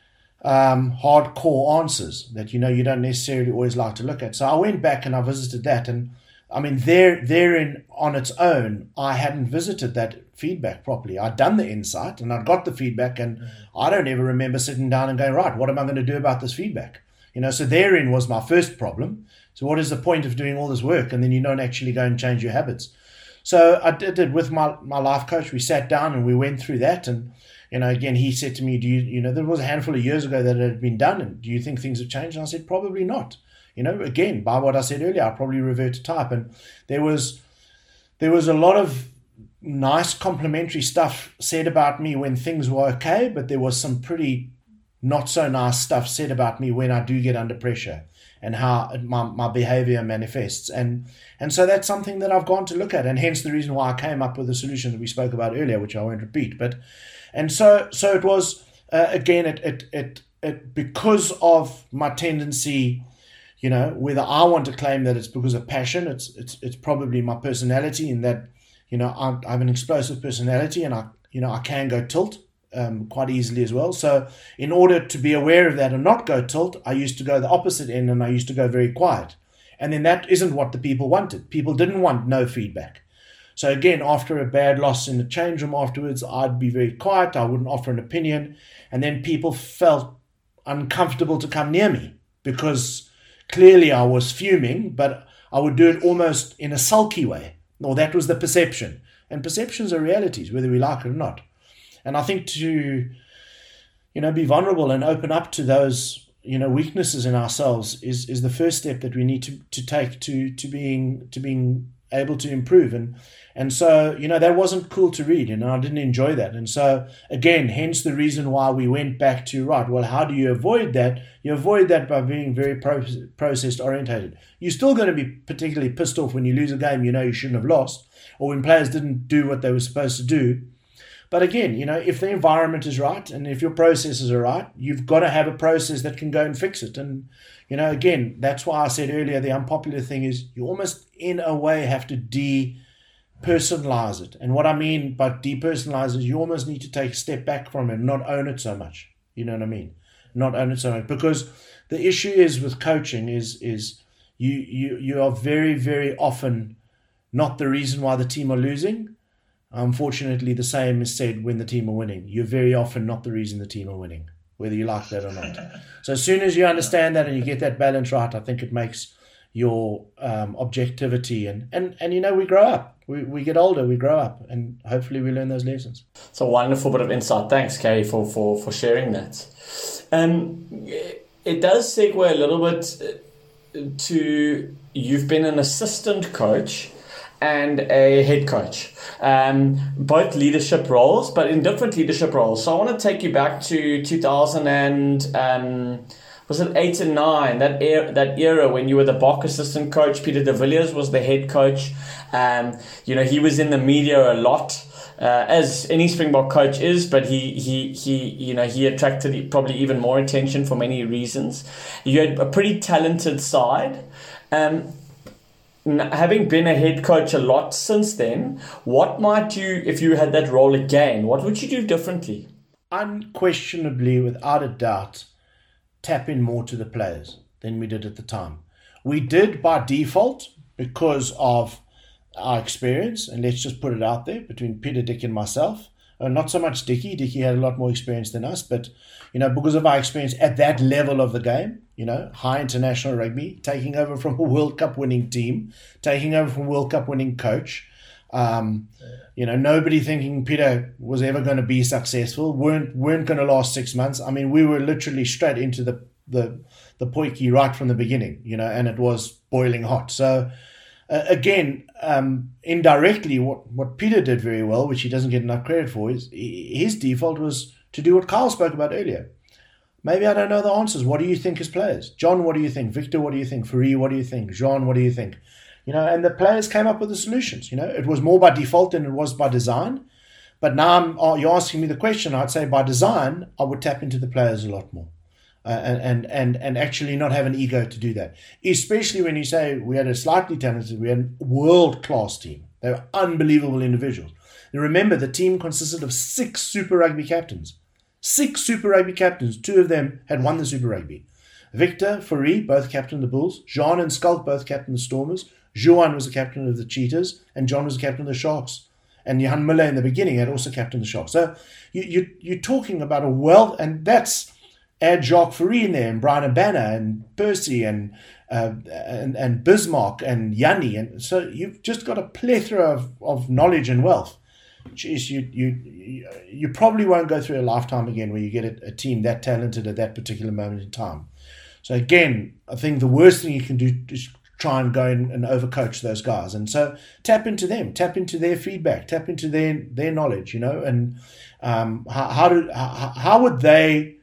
C: um, hardcore answers that, you know, you don't necessarily always like to look at. So I went back and I visited that, and I mean, there, therein on its own, I hadn't visited that feedback properly. I'd done the Insight and I'd got the feedback, and mm. I don't ever remember sitting down and going, right, what am I going to do about this feedback? You know, so therein was my first problem. So what is the point of doing all this work and then you don't actually go and change your habits? So I did it with my, my life coach. We sat down and we went through that. And, you know, again, he said to me, do you, you know, there was a handful of years ago that it had been done. And do you think things have changed? And I said, probably not. You know, again, by what I said earlier, I'll probably revert to type. And there was there was a lot of nice complimentary stuff said about me when things were okay, but there was some pretty not so nice stuff said about me when I do get under pressure and how my, my behavior manifests. And and so that's something that I've gone to look at, and hence the reason why I came up with the solution that we spoke about earlier, which I won't repeat. But and so so it was, uh, again, it, it, it, it because of my tendency, you know, whether I want to claim that it's because of passion, it's it's it's probably my personality, in that, you know, I, I have an explosive personality, and I, you know, I can go tilt um, quite easily as well. So in order to be aware of that and not go tilt, I used to go the opposite end, and I used to go very quiet. And then that isn't what the people wanted. People didn't want no feedback. So again, after a bad loss in the change room afterwards, I'd be very quiet. I wouldn't offer an opinion. And then people felt uncomfortable to come near me because clearly I was fuming, but I would do it almost in a sulky way. Or that was the perception. And perceptions are realities, whether we like it or not. And I think to, you know, be vulnerable and open up to those, you know, weaknesses in ourselves is, is the first step that we need to, to take to, to being to being able to improve. And and so, you know, that wasn't cool to read, and I didn't enjoy that. And so, again, hence the reason why we went back to, right, well, how do you avoid that? You avoid that by being very pro- process orientated. You're still going to be particularly pissed off when you lose a game you know you shouldn't have lost, or when players didn't do what they were supposed to do. But again, you know, if the environment is right and if your processes are right, you've got to have a process that can go and fix it. And, you know, again, that's why I said earlier, the unpopular thing is you almost in a way have to depersonalize it. And what I mean by depersonalize is you almost need to take a step back from it and not own it so much. You know what I mean? Not own it so much. Because the issue is with coaching is is you you you are very, very often not the reason why the team are losing. Unfortunately, the same is said when the team are winning. You're very often not the reason the team are winning, whether you like that or not. So as soon as you understand that and you get that balance right, I think it makes your um, objectivity, and, and, and, you know, we grow up. We, we get older, we grow up, and hopefully we learn those lessons.
A: It's a wonderful bit of insight. Thanks, Kerry, for, for, for sharing that. Um, it does segue a little bit to, you've been an assistant coach and a head coach, um, both leadership roles, but in different leadership roles. So I want to take you back to two thousand and um, was it eight and nine? That era, that era when you were the Bok assistant coach. Peter de Villiers was the head coach. Um, you know, he was in the media a lot, uh, as any Springbok coach is, but he he he you know he attracted probably even more attention for many reasons. You had a pretty talented side. Um, Having been a head coach a lot since then, what might you, if you had that role again, what would you do differently?
C: Unquestionably, without a doubt, tap in more to the players than we did at the time. We did by default because of our experience, and let's just put it out there, between Peter, Dick and myself. Uh, not so much Dickie. Dickie had a lot more experience than us, but, you know, because of our experience at that level of the game, you know, high international rugby, taking over from a World Cup winning team, taking over from a World Cup winning coach, um, you know, nobody thinking Peter was ever going to be successful, weren't weren't going to last six months. I mean, we were literally straight into the the the Potjie right from the beginning, you know, and it was boiling hot. So, uh, again, um, indirectly, what, what Peter did very well, which he doesn't get enough credit for, is his default was to do what Kyle spoke about earlier. Maybe I don't know the answers. What do you think as players? John, what do you think? Victor, what do you think? Fourie, what do you think? Jean, what do you think? You know, and the players came up with the solutions. You know, it was more by default than it was by design. But now I'm, oh, you're asking me the question. I'd say by design, I would tap into the players a lot more. Uh, and, and, and actually not have an ego to do that. Especially when you say we had a slightly talented, we had a world-class team. They were unbelievable individuals. And remember, the team consisted of six Super Rugby captains. Six Super Rugby captains. Two of them had won the Super Rugby. Victor, Fourie, both captained the Bulls. Jean and Skulk both captained the Stormers. Juan was the captain of the Cheetahs. And John was the captain of the Sharks. And Johan Miller in the beginning had also captained the Sharks. So you, you, you're talking about a well, and that's, add Jacques Fourie in there, and Brian Abana, and Percy, and, uh, and and Bismarck, and Yanni. And so you've just got a plethora of, of knowledge and wealth. Jeez, you, you you probably won't go through a lifetime again where you get a, a team that talented at that particular moment in time. So again, I think the worst thing you can do is try and go and, and overcoach those guys. And so tap into them, tap into their feedback, tap into their their knowledge, you know, and um, how, how, do, how, how would they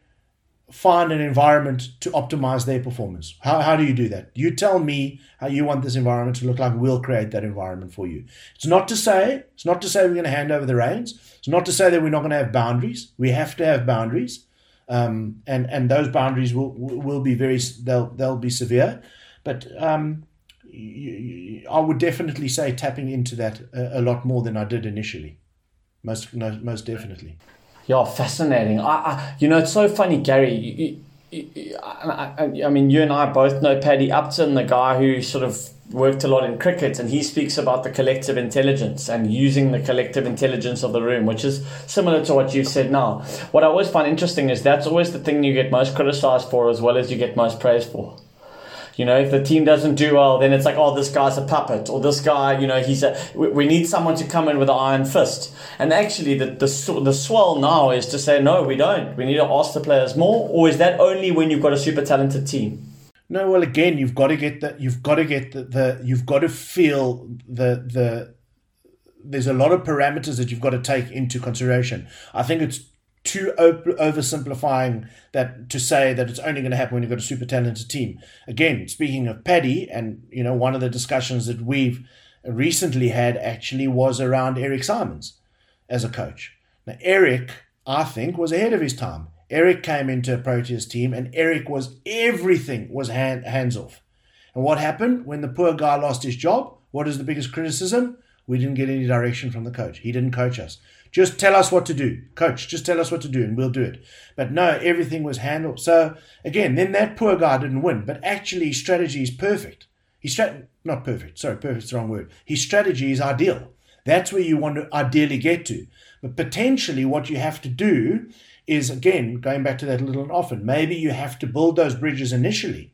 C: find an environment to optimize their performance? How how do you do that? You tell me how you want this environment to look like. We'll create that environment for you. It's not to say, it's not to say we're going to hand over the reins. It's not to say that we're not going to have boundaries. We have to have boundaries. Um, and, and those boundaries will will be very, they'll, they'll be severe. But um, you, you, I would definitely say tapping into that a, a lot more than I did initially. Most, no, most definitely.
A: Yeah, fascinating. I, I, you know, it's so funny, Gary. You, you, you, I, I, I mean, you and I both know Paddy Upton, the guy who sort of worked a lot in cricket, and he speaks about the collective intelligence and using the collective intelligence of the room, which is similar to what you've said now. What I always find interesting is that's always the thing you get most criticized for as well as you get most praise for. You know, if the team doesn't do well, then it's like, oh, this guy's a puppet, or this guy, you know, he's a. We, we need someone to come in with an iron fist. And actually, the, the the swell now is to say, no, we don't. We need to ask the players more. Or is that only when you've got a super talented team?
C: No, well, again, you've got to get the. You've got to get the. the you've got to feel the the. There's a lot of parameters that you've got to take into consideration. I think it's too oversimplifying that to say that it's only going to happen when you've got a super talented team. Again, speaking of Paddy, and you know, one of the discussions that we've recently had actually was around Eric Simons as a coach. Now, Eric, I think, was ahead of his time. Eric came into a Proteas team, and Eric was everything was hand, hands off. And what happened when the poor guy lost his job? What is the biggest criticism? We didn't get any direction from the coach. He didn't coach us. Just tell us what to do. Coach, just tell us what to do and we'll do it. But no, everything was handled. So again, then that poor guy didn't win. But actually his strategy is perfect. His strat- not perfect. Sorry, perfect's the wrong word. His strategy is ideal. That's where you want to ideally get to. But potentially what you have to do is, again, going back to that little and often, maybe you have to build those bridges initially.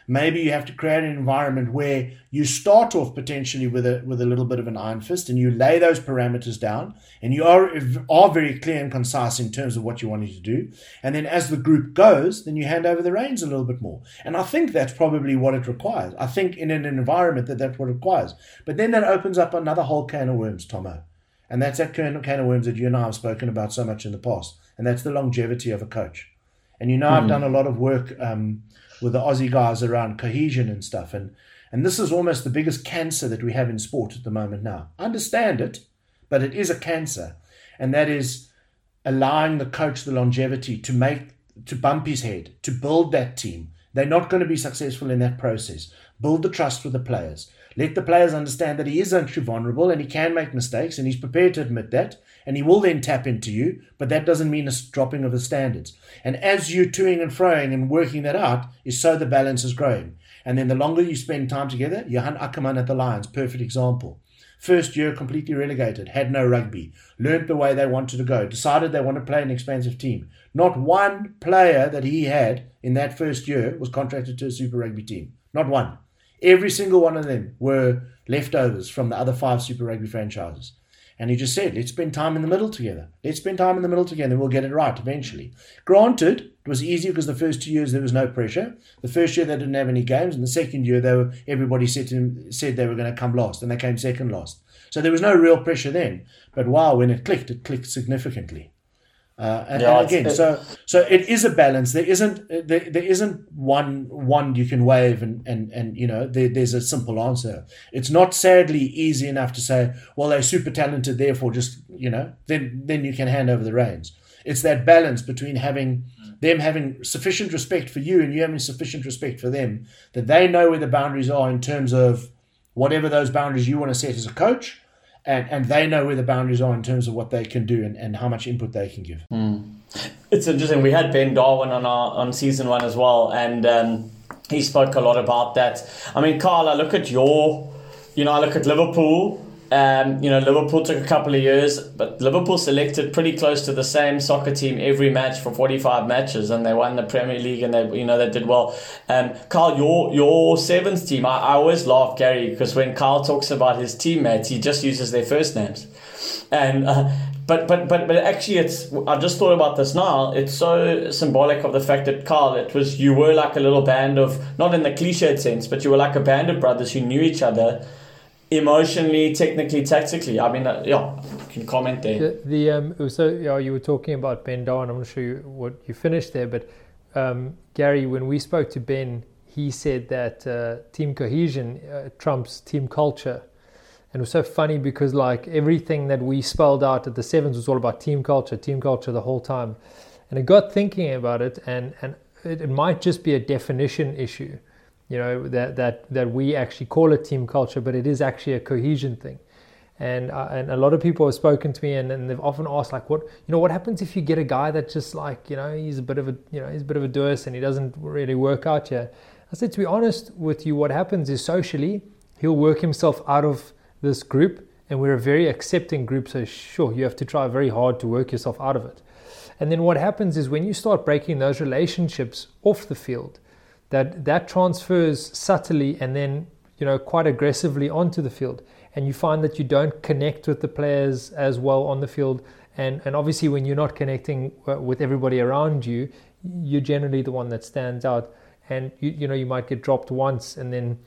C: Maybe you have to create an environment where you start off potentially with a with a little bit of an iron fist, and you lay those parameters down, and you are are very clear and concise in terms of what you wanted to do. And then as the group goes, then you hand over the reins a little bit more. And I think that's probably what it requires. I think in an environment that that's what it requires. But then that opens up another whole can of worms, Tomo. And that's that can of worms that you and I have spoken about so much in the past. And that's the longevity of a coach. And you know, mm-hmm. I've done a lot of work um, with the Aussie guys around cohesion and stuff. And, and this is almost the biggest cancer that we have in sport at the moment now. I understand it, but it is a cancer. And that is allowing the coach the longevity to make, to bump his head, to build that team. They're not going to be successful in that process. Build the trust with the players. Let the players understand that he is actually vulnerable and he can make mistakes, and he's prepared to admit that, and he will then tap into you, but that doesn't mean a dropping of the standards. And as you're toing and froing and working that out, is so the balance is growing. And then the longer you spend time together, Johan Ackermann at the Lions, perfect example. First year, completely relegated, had no rugby, learned the way they wanted to go, decided they want to play an expansive team. Not one player that he had in that first year was contracted to a Super Rugby team. Not one. Every single one of them were leftovers from the other five Super Rugby franchises. And he just said, let's spend time in the middle together. Let's spend time in the middle together and we'll get it right eventually. Granted, it was easier because the first two years there was no pressure. The first year they didn't have any games, and the second year they were everybody said, to him, said they were going to come last, and they came second last. So there was no real pressure then. But wow, when it clicked, it clicked significantly. Uh, and, yeah, and again, so so it is a balance. There isn't there, there isn't one wand you can wave and and and you know there, there's a simple answer. It's not sadly easy enough to say, well, they're super talented, therefore just you know then then you can hand over the reins. It's that balance between having them having sufficient respect for you and you having sufficient respect for them, that they know where the boundaries are in terms of whatever those boundaries you want to set as a coach. And and they know where the boundaries are in terms of what they can do and, and how much input they can give.
A: Mm. It's interesting. We had Ben Darwin on our on season one as well, and um, he spoke a lot about that. I mean, Carl, I look at your, you know, I look at Liverpool. Um, you know, Liverpool took a couple of years, but Liverpool selected pretty close to the same soccer team every match for forty-five matches, and they won the Premier League, and they, you know, they did well. Um, Carl, your your Sevens team, I, I always laugh, Gary, because when Carl talks about his teammates, he just uses their first names, and uh, but but but but actually, it's I just thought about this now. It's so symbolic of the fact that Carl, it was you were like a little band of, not in the cliched sense, but you were like a band of brothers who knew each other. Emotionally, technically, tactically. I mean, uh, yeah, you can comment there.
B: The, the um, so yeah, you were talking about Ben Darwin. I'm not sure you, what you finished there, but um, Gary, when we spoke to Ben, he said that uh, team cohesion uh, trumps team culture, and it was so funny because like everything that we spelled out at the Sevens was all about team culture, team culture the whole time, and I got thinking about it, and and it, it might just be a definition issue. You know, that, that, that we actually call it team culture, but it is actually a cohesion thing. And uh, and a lot of people have spoken to me and, and they've often asked, like, what, you know, what happens if you get a guy that just like, you know, he's a bit of a, you know, he's a bit of a doers and he doesn't really work out here. I said, to be honest with you, what happens is socially, he'll work himself out of this group, and we're a very accepting group. So sure, you have to try very hard to work yourself out of it. And then what happens is when you start breaking those relationships off the field, that that transfers subtly and then, you know, quite aggressively onto the field, and you find that you don't connect with the players as well on the field, and and obviously when you're not connecting with everybody around you, you're generally the one that stands out, and you you know you might get dropped once, and then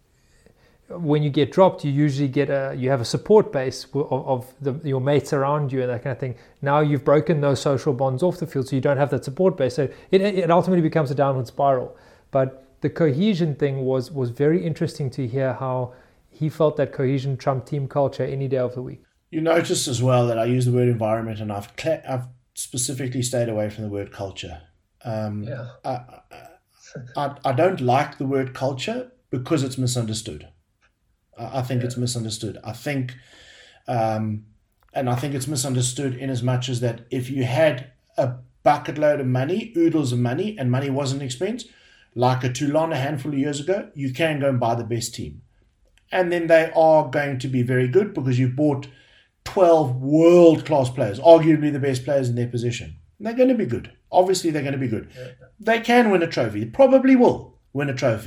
B: when you get dropped, you usually get a you have a support base of, of the, your mates around you and that kind of thing. Now you've broken those social bonds off the field, so you don't have that support base, so it it ultimately becomes a downward spiral. But the cohesion thing was was very interesting to hear how he felt that cohesion trumped team culture any day of the week.
C: You notice as well that I use the word environment, and I've I've specifically stayed away from the word culture. Um, yeah. I, I, I don't like the word culture because it's misunderstood. I think yeah. it's misunderstood. I think, um, and I think it's misunderstood in as much as that if you had a bucket load of money, oodles of money, and money wasn't expense, like a Toulon a handful of years ago, you can go and buy the best team. And then they are going to be very good because you've bought twelve world-class players, arguably the best players in their position. And they're going to be good. Obviously, they're going to be good. Yeah. They can win a trophy. They probably will win a trophy.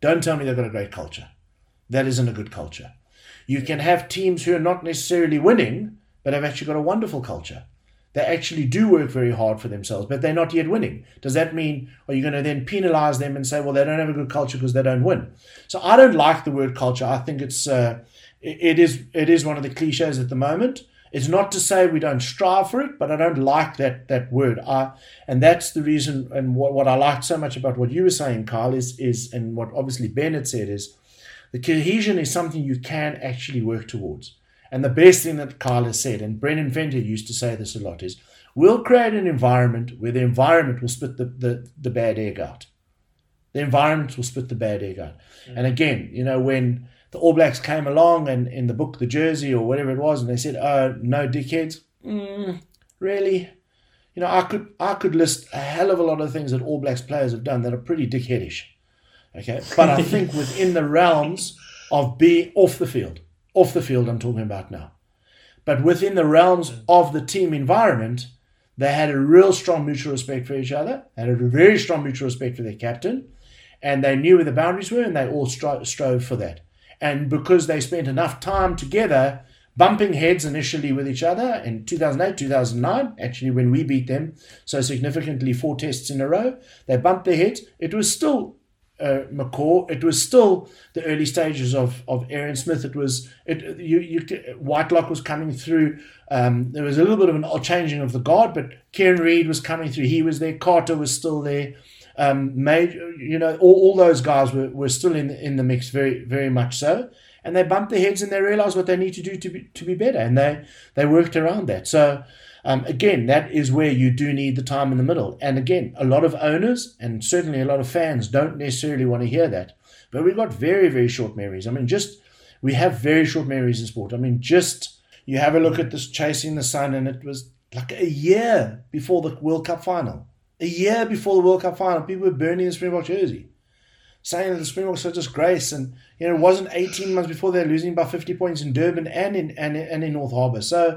C: Don't tell me they've got a great culture. That isn't a good culture. You can have teams who are not necessarily winning, but have actually got a wonderful culture. They actually do work very hard for themselves, but they're not yet winning. Does that mean, are you going to then penalize them and say, well, they don't have a good culture because they don't win? So I don't like the word culture. I think it's uh, it is it is one of the cliches at the moment. It's not to say we don't strive for it, but I don't like that that word. I, and that's the reason, and what, what I liked so much about what you were saying, Kyle, is, is and what obviously Ben had said is, the cohesion is something you can actually work towards. And the best thing that Kyle has said, and Brendan Venter used to say this a lot, is we'll create an environment where the environment will spit the, the, the bad egg out. The environment will spit the bad egg out. Mm. And again, you know, when the All Blacks came along and in the book, The Jersey or whatever it was, and they said, oh, no dickheads. Mm, really? You know, I could I could list a hell of a lot of things that All Blacks players have done that are pretty dickheadish. Okay, but I think within the realms of being off the field, off the field I'm talking about now, but within the realms of the team environment, they had a real strong mutual respect for each other, had a very strong mutual respect for their captain, and they knew where the boundaries were, and they all stro- strove for that. And because they spent enough time together, bumping heads initially with each other in two thousand eight, two thousand nine, actually when we beat them so significantly, four tests in a row, they bumped their heads. It was still Uh, McCaw. It was still the early stages of of Aaron Smith. It was it you you Whitelock was coming through. Um, there was a little bit of an changing of the guard, but Kieran Reid was coming through. He was there. Carter was still there. Um, made you know all, all those guys were, were still in in the mix, very very much so. And they bumped their heads and they realized what they need to do to be to be better, and they they worked around that. So. Um, again, that is where you do need the time in the middle. And again, a lot of owners and certainly a lot of fans don't necessarily want to hear that. But we've got very, very short memories. I mean, just, we have very short memories in sport. I mean, just, you have a look at this Chasing the Sun, and it was like a year before the World Cup final. A year before the World Cup final, people were burning the Springbok jersey, saying that the Springboks are disgrace. And, you know, it wasn't eighteen months before they were losing by fifty points in Durban and in, and, and in North Harbour. So,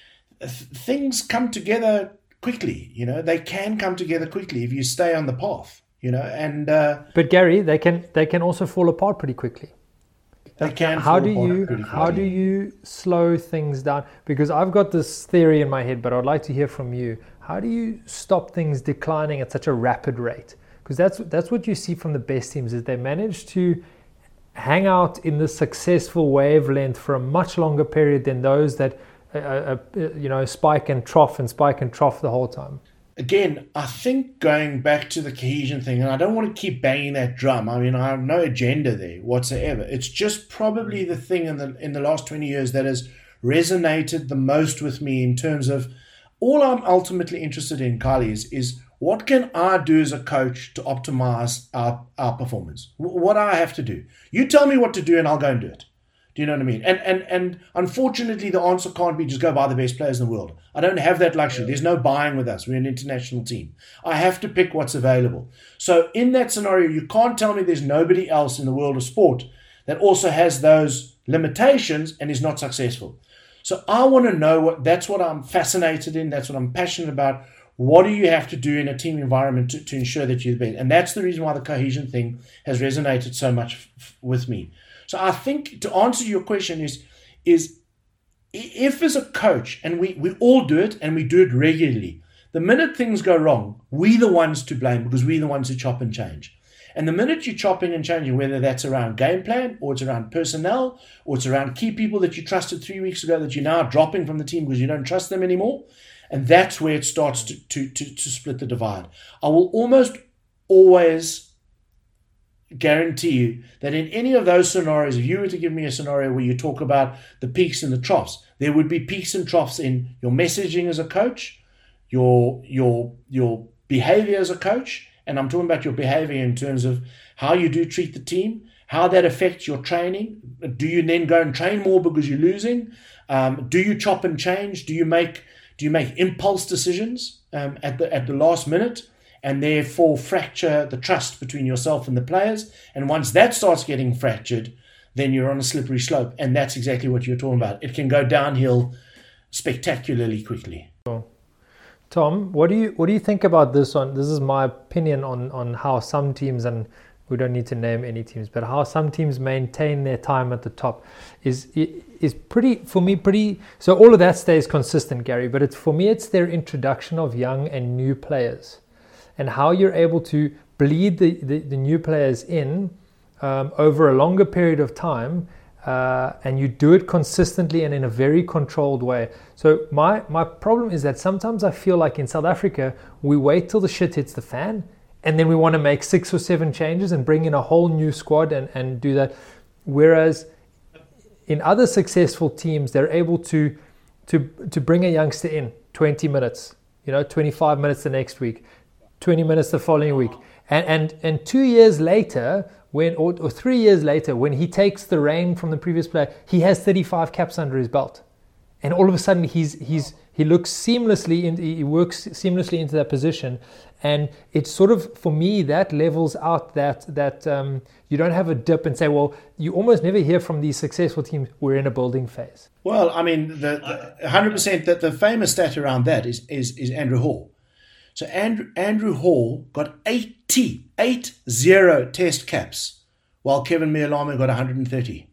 C: things come together quickly, you know. They can come together quickly if you stay on the path, you know. And uh,
B: but Gary, they can they can also fall apart pretty quickly.
C: They can.
B: How do you how do you slow things down? Because I've got this theory in my head, but I'd like to hear from you. How do you stop things declining at such a rapid rate? Because that's that's what you see from the best teams, is they manage to hang out in the successful wavelength for a much longer period than those that. Uh, uh, you know, spike and trough and spike and trough the whole time.
C: Again, I think going back to the cohesion thing, and I don't want to keep banging that drum. I mean, I have no agenda there whatsoever. It's just probably the thing in the in the last twenty years that has resonated the most with me in terms of all I'm ultimately interested in, Kylie, is, is what can I do as a coach to optimize our, our performance? What do I have to do? You tell me what to do and I'll go and do it. Do you know what I mean? And and and unfortunately, the answer can't be just go buy the best players in the world. I don't have that luxury. There's no buying with us. We're an international team. I have to pick what's available. So in that scenario, you can't tell me there's nobody else in the world of sport that also has those limitations and is not successful. So I want to know what, that's what I'm fascinated in. That's what I'm passionate about. What do you have to do in a team environment to, to ensure that you're the best? And that's the reason why the cohesion thing has resonated so much f- with me. So I think to answer your question is, is if as a coach, and we, we all do it and we do it regularly, the minute things go wrong, we're the ones to blame because we're the ones who chop and change. And the minute you're chopping and changing, whether that's around game plan or it's around personnel or it's around key people that you trusted three weeks ago that you're now dropping from the team because you don't trust them anymore, and that's where it starts to, to, to, to split the divide. I will almost always guarantee you that in any of those scenarios, if you were to give me a scenario where you talk about the peaks and the troughs, there would be peaks and troughs in your messaging as a coach, your your your behavior as a coach, and I'm talking about your behavior in terms of how you do treat the team, how that affects your training. Do you then go and train more because you're losing? Um, do you chop and change? Do you make do you make impulse decisions um, at the at the last minute? And therefore fracture the trust between yourself and the players. And once that starts getting fractured, then you're on a slippery slope. And that's exactly what you're talking about. It can go downhill spectacularly quickly.
B: Tom, what do you what do you think about this? On this is my opinion on on how some teams, and we don't need to name any teams, but how some teams maintain their time at the top is is pretty, for me, pretty, so all of that stays consistent, Gary, but it's, for me, it's their introduction of young and new players and how you're able to bleed the, the, the new players in um, over a longer period of time, uh, and you do it consistently and in a very controlled way. So my, my problem is that sometimes I feel like in South Africa, we wait till the shit hits the fan, and then we want to make six or seven changes and bring in a whole new squad and, and do that. Whereas in other successful teams, they're able to, to, to bring a youngster in twenty minutes, you know, twenty-five minutes the next week, twenty minutes the following week. And, and, and two years later, when or, or three years later, when he takes the reign from the previous player, he has thirty-five caps under his belt. And all of a sudden, he's he's he looks seamlessly, in, he works seamlessly into that position. And it's sort of, for me, that levels out that that um, you don't have a dip and say, well, you almost never hear from these successful teams, we're in a building phase.
C: Well, I mean, the, the one hundred percent that the famous stat around that is is, is Andrew Hall. So Andrew, Andrew Hall got eighty, eight zero test caps, while Kevin Mealame got one hundred thirty.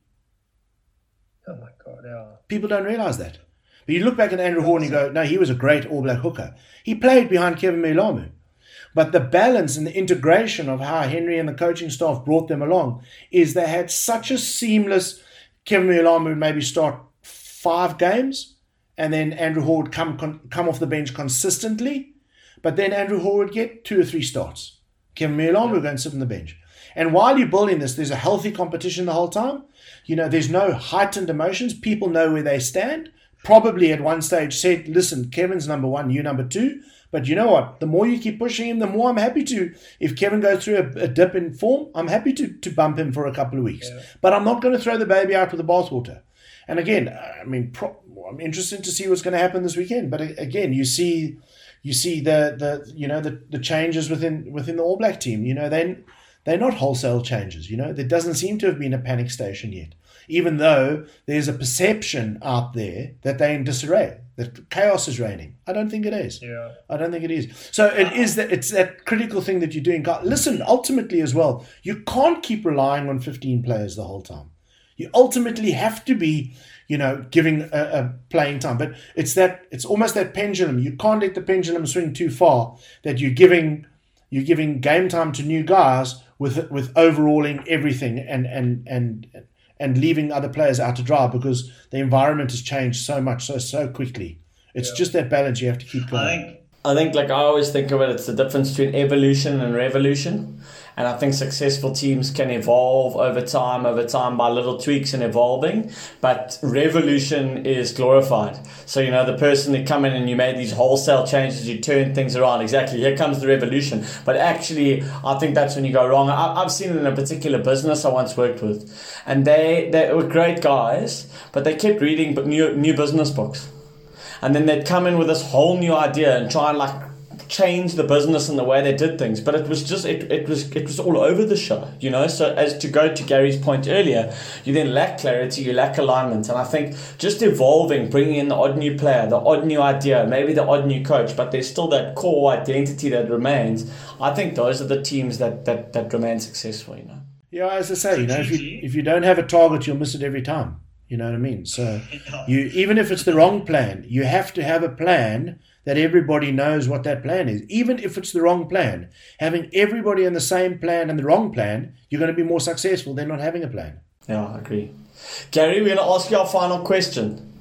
B: Oh my God, yeah.
C: People don't realise that. But you look back at Andrew Hall and you go, no, he was a great All Black hooker. He played behind Kevin Mealame. But the balance and the integration of how Henry and the coaching staff brought them along is they had such a seamless, Kevin Mealame would maybe start five games, and then Andrew Hall would come, come off the bench consistently. But then Andrew Hall would get two or three starts. Kevin Mealame would go and sit on the bench. And while you're building this, there's a healthy competition the whole time. You know, there's no heightened emotions. People know where they stand. Probably at one stage said, listen, Kevin's number one, you number two. But you know what? The more you keep pushing him, the more I'm happy to. If Kevin goes through a, a dip in form, I'm happy to, to bump him for a couple of weeks. Yeah. But I'm not going to throw the baby out with the bathwater. And again, I mean, pro- I'm interested to see what's going to happen this weekend. But again, you see... You see the, the you know the, the changes within within the All Black team. You know, they they're not wholesale changes. You know, there doesn't seem to have been a panic station yet, even though there's a perception out there that they're in disarray, that chaos is reigning. I don't think it is.
B: Yeah,
C: I don't think it is. So it is that it's that critical thing that you're doing. Listen, ultimately as well, you can't keep relying on fifteen players the whole time. You ultimately have to be, you know, giving a, a playing time. But it's that it's almost that pendulum. You can't let the pendulum swing too far that you're giving you're giving game time to new guys with with overhauling everything and and and and leaving other players out to dry because the environment has changed so much so so quickly. It's yeah. just that balance you have to keep going.
A: I think, I think like I always think of it, it's the difference between evolution and revolution. And I think successful teams can evolve over time, over time by little tweaks and evolving. But revolution is glorified. So, you know, the person that come in and you made these wholesale changes, you turn things around. Exactly. Here comes the revolution. But actually, I think that's when you go wrong. I, I've seen it in a particular business I once worked with. And they, they were great guys, but they kept reading new, new business books. And then they'd come in with this whole new idea and try and like change the business and the way they did things, but it was just it, it was it was all over the show, you know. So as to go to Gary's point earlier, you then lack clarity, you lack alignment, and I think just evolving, bringing in the odd new player, the odd new idea, maybe the odd new coach, but there's still that core identity that remains. I think those are the teams that that that remain successful, you know.
C: Yeah, as I say, you know, if you if you don't have a target, you'll miss it every time. You know what I mean? So you even if it's the wrong plan, you have to have a plan that everybody knows what that plan is. Even if it's the wrong plan, having everybody in the same plan and the wrong plan, you're going to be more successful than not having a plan.
A: Yeah, I agree. Gary, we're going to ask you our final question.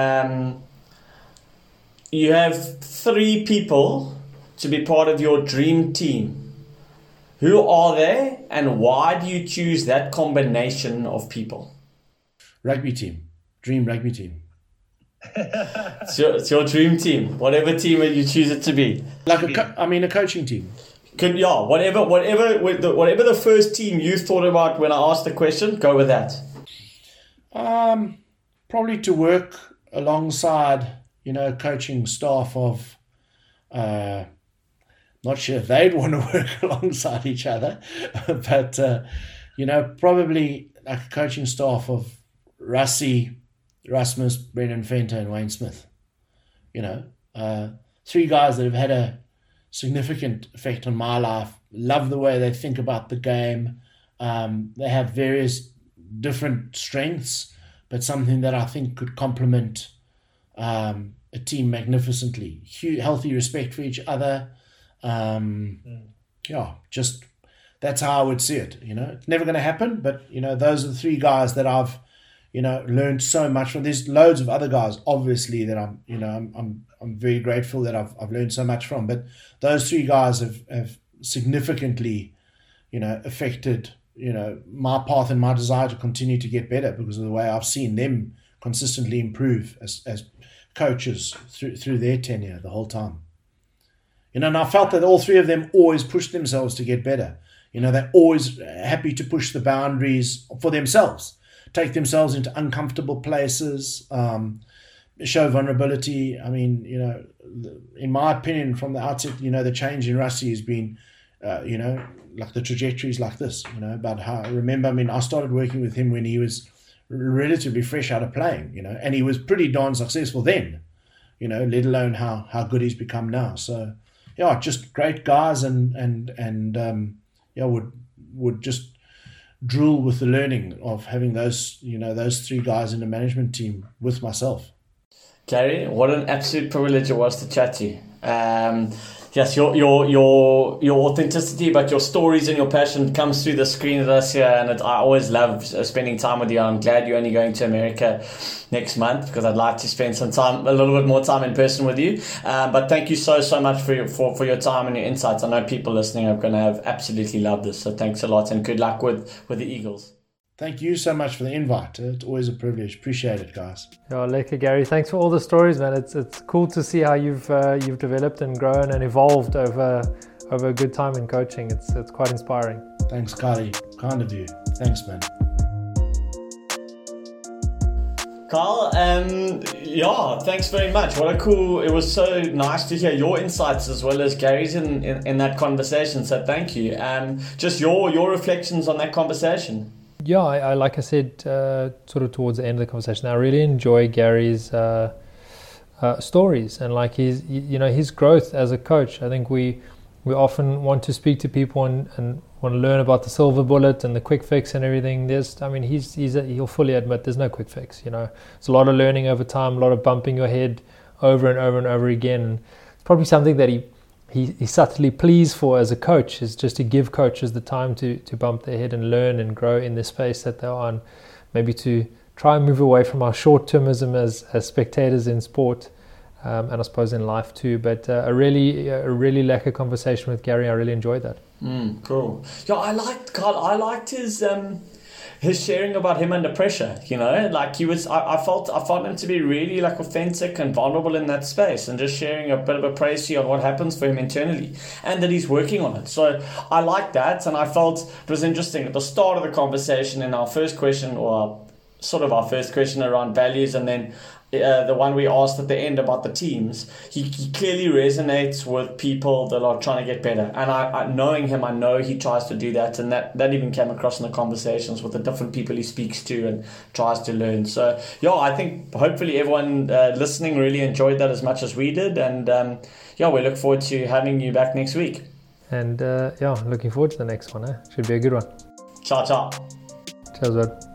A: Um, you have three people to be part of your dream team. Who are they and why do you choose that combination of people?
C: Rugby team. Dream rugby team.
A: It's your, it's your dream team, whatever team you choose it to be.
C: Like a, co- I mean, a coaching team.
A: Could yeah, whatever, whatever, whatever the first team you thought about when I asked the question, go with that.
C: Um, probably to work alongside, you know, coaching staff of. Uh, not sure if they'd want to work alongside each other, but uh, you know, probably like a coaching staff of Rassie, Rasmus, Brendan Venter, and Wayne Smith. You know, uh, three guys that have had a significant effect on my life love the way they think about the game. Um, they have various different strengths, but something that I think could complement um, a team magnificently. Huge, healthy respect for each other. Um, mm. Yeah, just that's how I would see it. You know, it's never going to happen, but you know, those are the three guys that I've, you know, learned so much from. There's loads of other guys, obviously, that I'm, you know, I'm, I'm, I'm very grateful that I've, I've learned so much from. But those three guys have, have significantly, you know, affected, you know, my path and my desire to continue to get better because of the way I've seen them consistently improve as, as coaches through through their tenure the whole time. You know, and I felt that all three of them always pushed themselves to get better. You know, they're always happy to push the boundaries for themselves, take themselves into uncomfortable places, um, show vulnerability. I mean, you know, in my opinion, from the outset, you know, the change in Rassie has been, uh, you know, like the trajectories like this, you know, about how, I remember, I mean, I started working with him when he was relatively fresh out of playing, you know, and he was pretty darn successful then, you know, let alone how, how good he's become now. So, yeah, just great guys and, and, and, um, yeah, would, would just drool with the learning of having those, you know, those three guys in the management team with myself.
A: Gary, what an absolute privilege it was to chat to you. Um, yes, your your your your authenticity, but your stories and your passion comes through the screen with us here, and it, I always love spending time with you. I'm glad you're only going to America next month because I'd like to spend some time, a little bit more time in person with you. Um, but thank you so so much for your for, for your time and your insights. I know people listening are going to have absolutely loved this. So thanks a lot, and good luck with with the Eagles.
C: Thank you so much for the invite. It's always a privilege. Appreciate it, guys.
B: Yeah, lekker, Gary. Thanks for all the stories, man. It's it's cool to see how you've uh, you've developed and grown and evolved over over a good time in coaching. It's it's quite inspiring.
C: Thanks, Kylie. Kind of you. Thanks, man.
A: Carl, um, yeah, thanks very much. What a cool, it was so nice to hear your insights as well as Gary's in, in, in that conversation. So thank you. Um, just your your reflections on that conversation.
B: Yeah, I, I like I said, uh, sort of towards the end of the conversation, I really enjoy Gary's uh, uh, stories and like his, you know, his growth as a coach. I think we we often want to speak to people and, and want to learn about the silver bullet and the quick fix and everything. There's, I mean, he's he's a, he'll fully admit there's no quick fix. You know, it's a lot of learning over time, a lot of bumping your head over and over and over again. And it's probably something that he. He, he subtly pleads for as a coach is just to give coaches the time to, to bump their head and learn and grow in the space that they're on. Maybe to try and move away from our short-termism as, as spectators in sport um, and I suppose in life too. But uh, a really a really lekker conversation with Gary. I really enjoyed that.
A: Mm, cool. Yeah, I liked Carl. I liked his um, his sharing about him under pressure. You know, like he was. I, I felt I found him to be really like authentic and vulnerable in that space, and just sharing a bit of a précis on what happens for him internally, and that he's working on it. So I liked that, and I felt it was interesting at the start of the conversation in our first question, or sort of our first question around values, and then. Uh, the one we asked at the end about the teams, he, he clearly resonates with people that are trying to get better. And I, I, knowing him, I know he tries to do that. And that, that even came across in the conversations with the different people he speaks to and tries to learn. So, yeah, I think hopefully everyone uh, listening really enjoyed that as much as we did. And, um, yeah, we look forward to having you back next week.
B: And, uh, yeah, looking forward to the next one. Eh? Should be a good one.
A: Ciao, ciao.
B: Cheers, bud.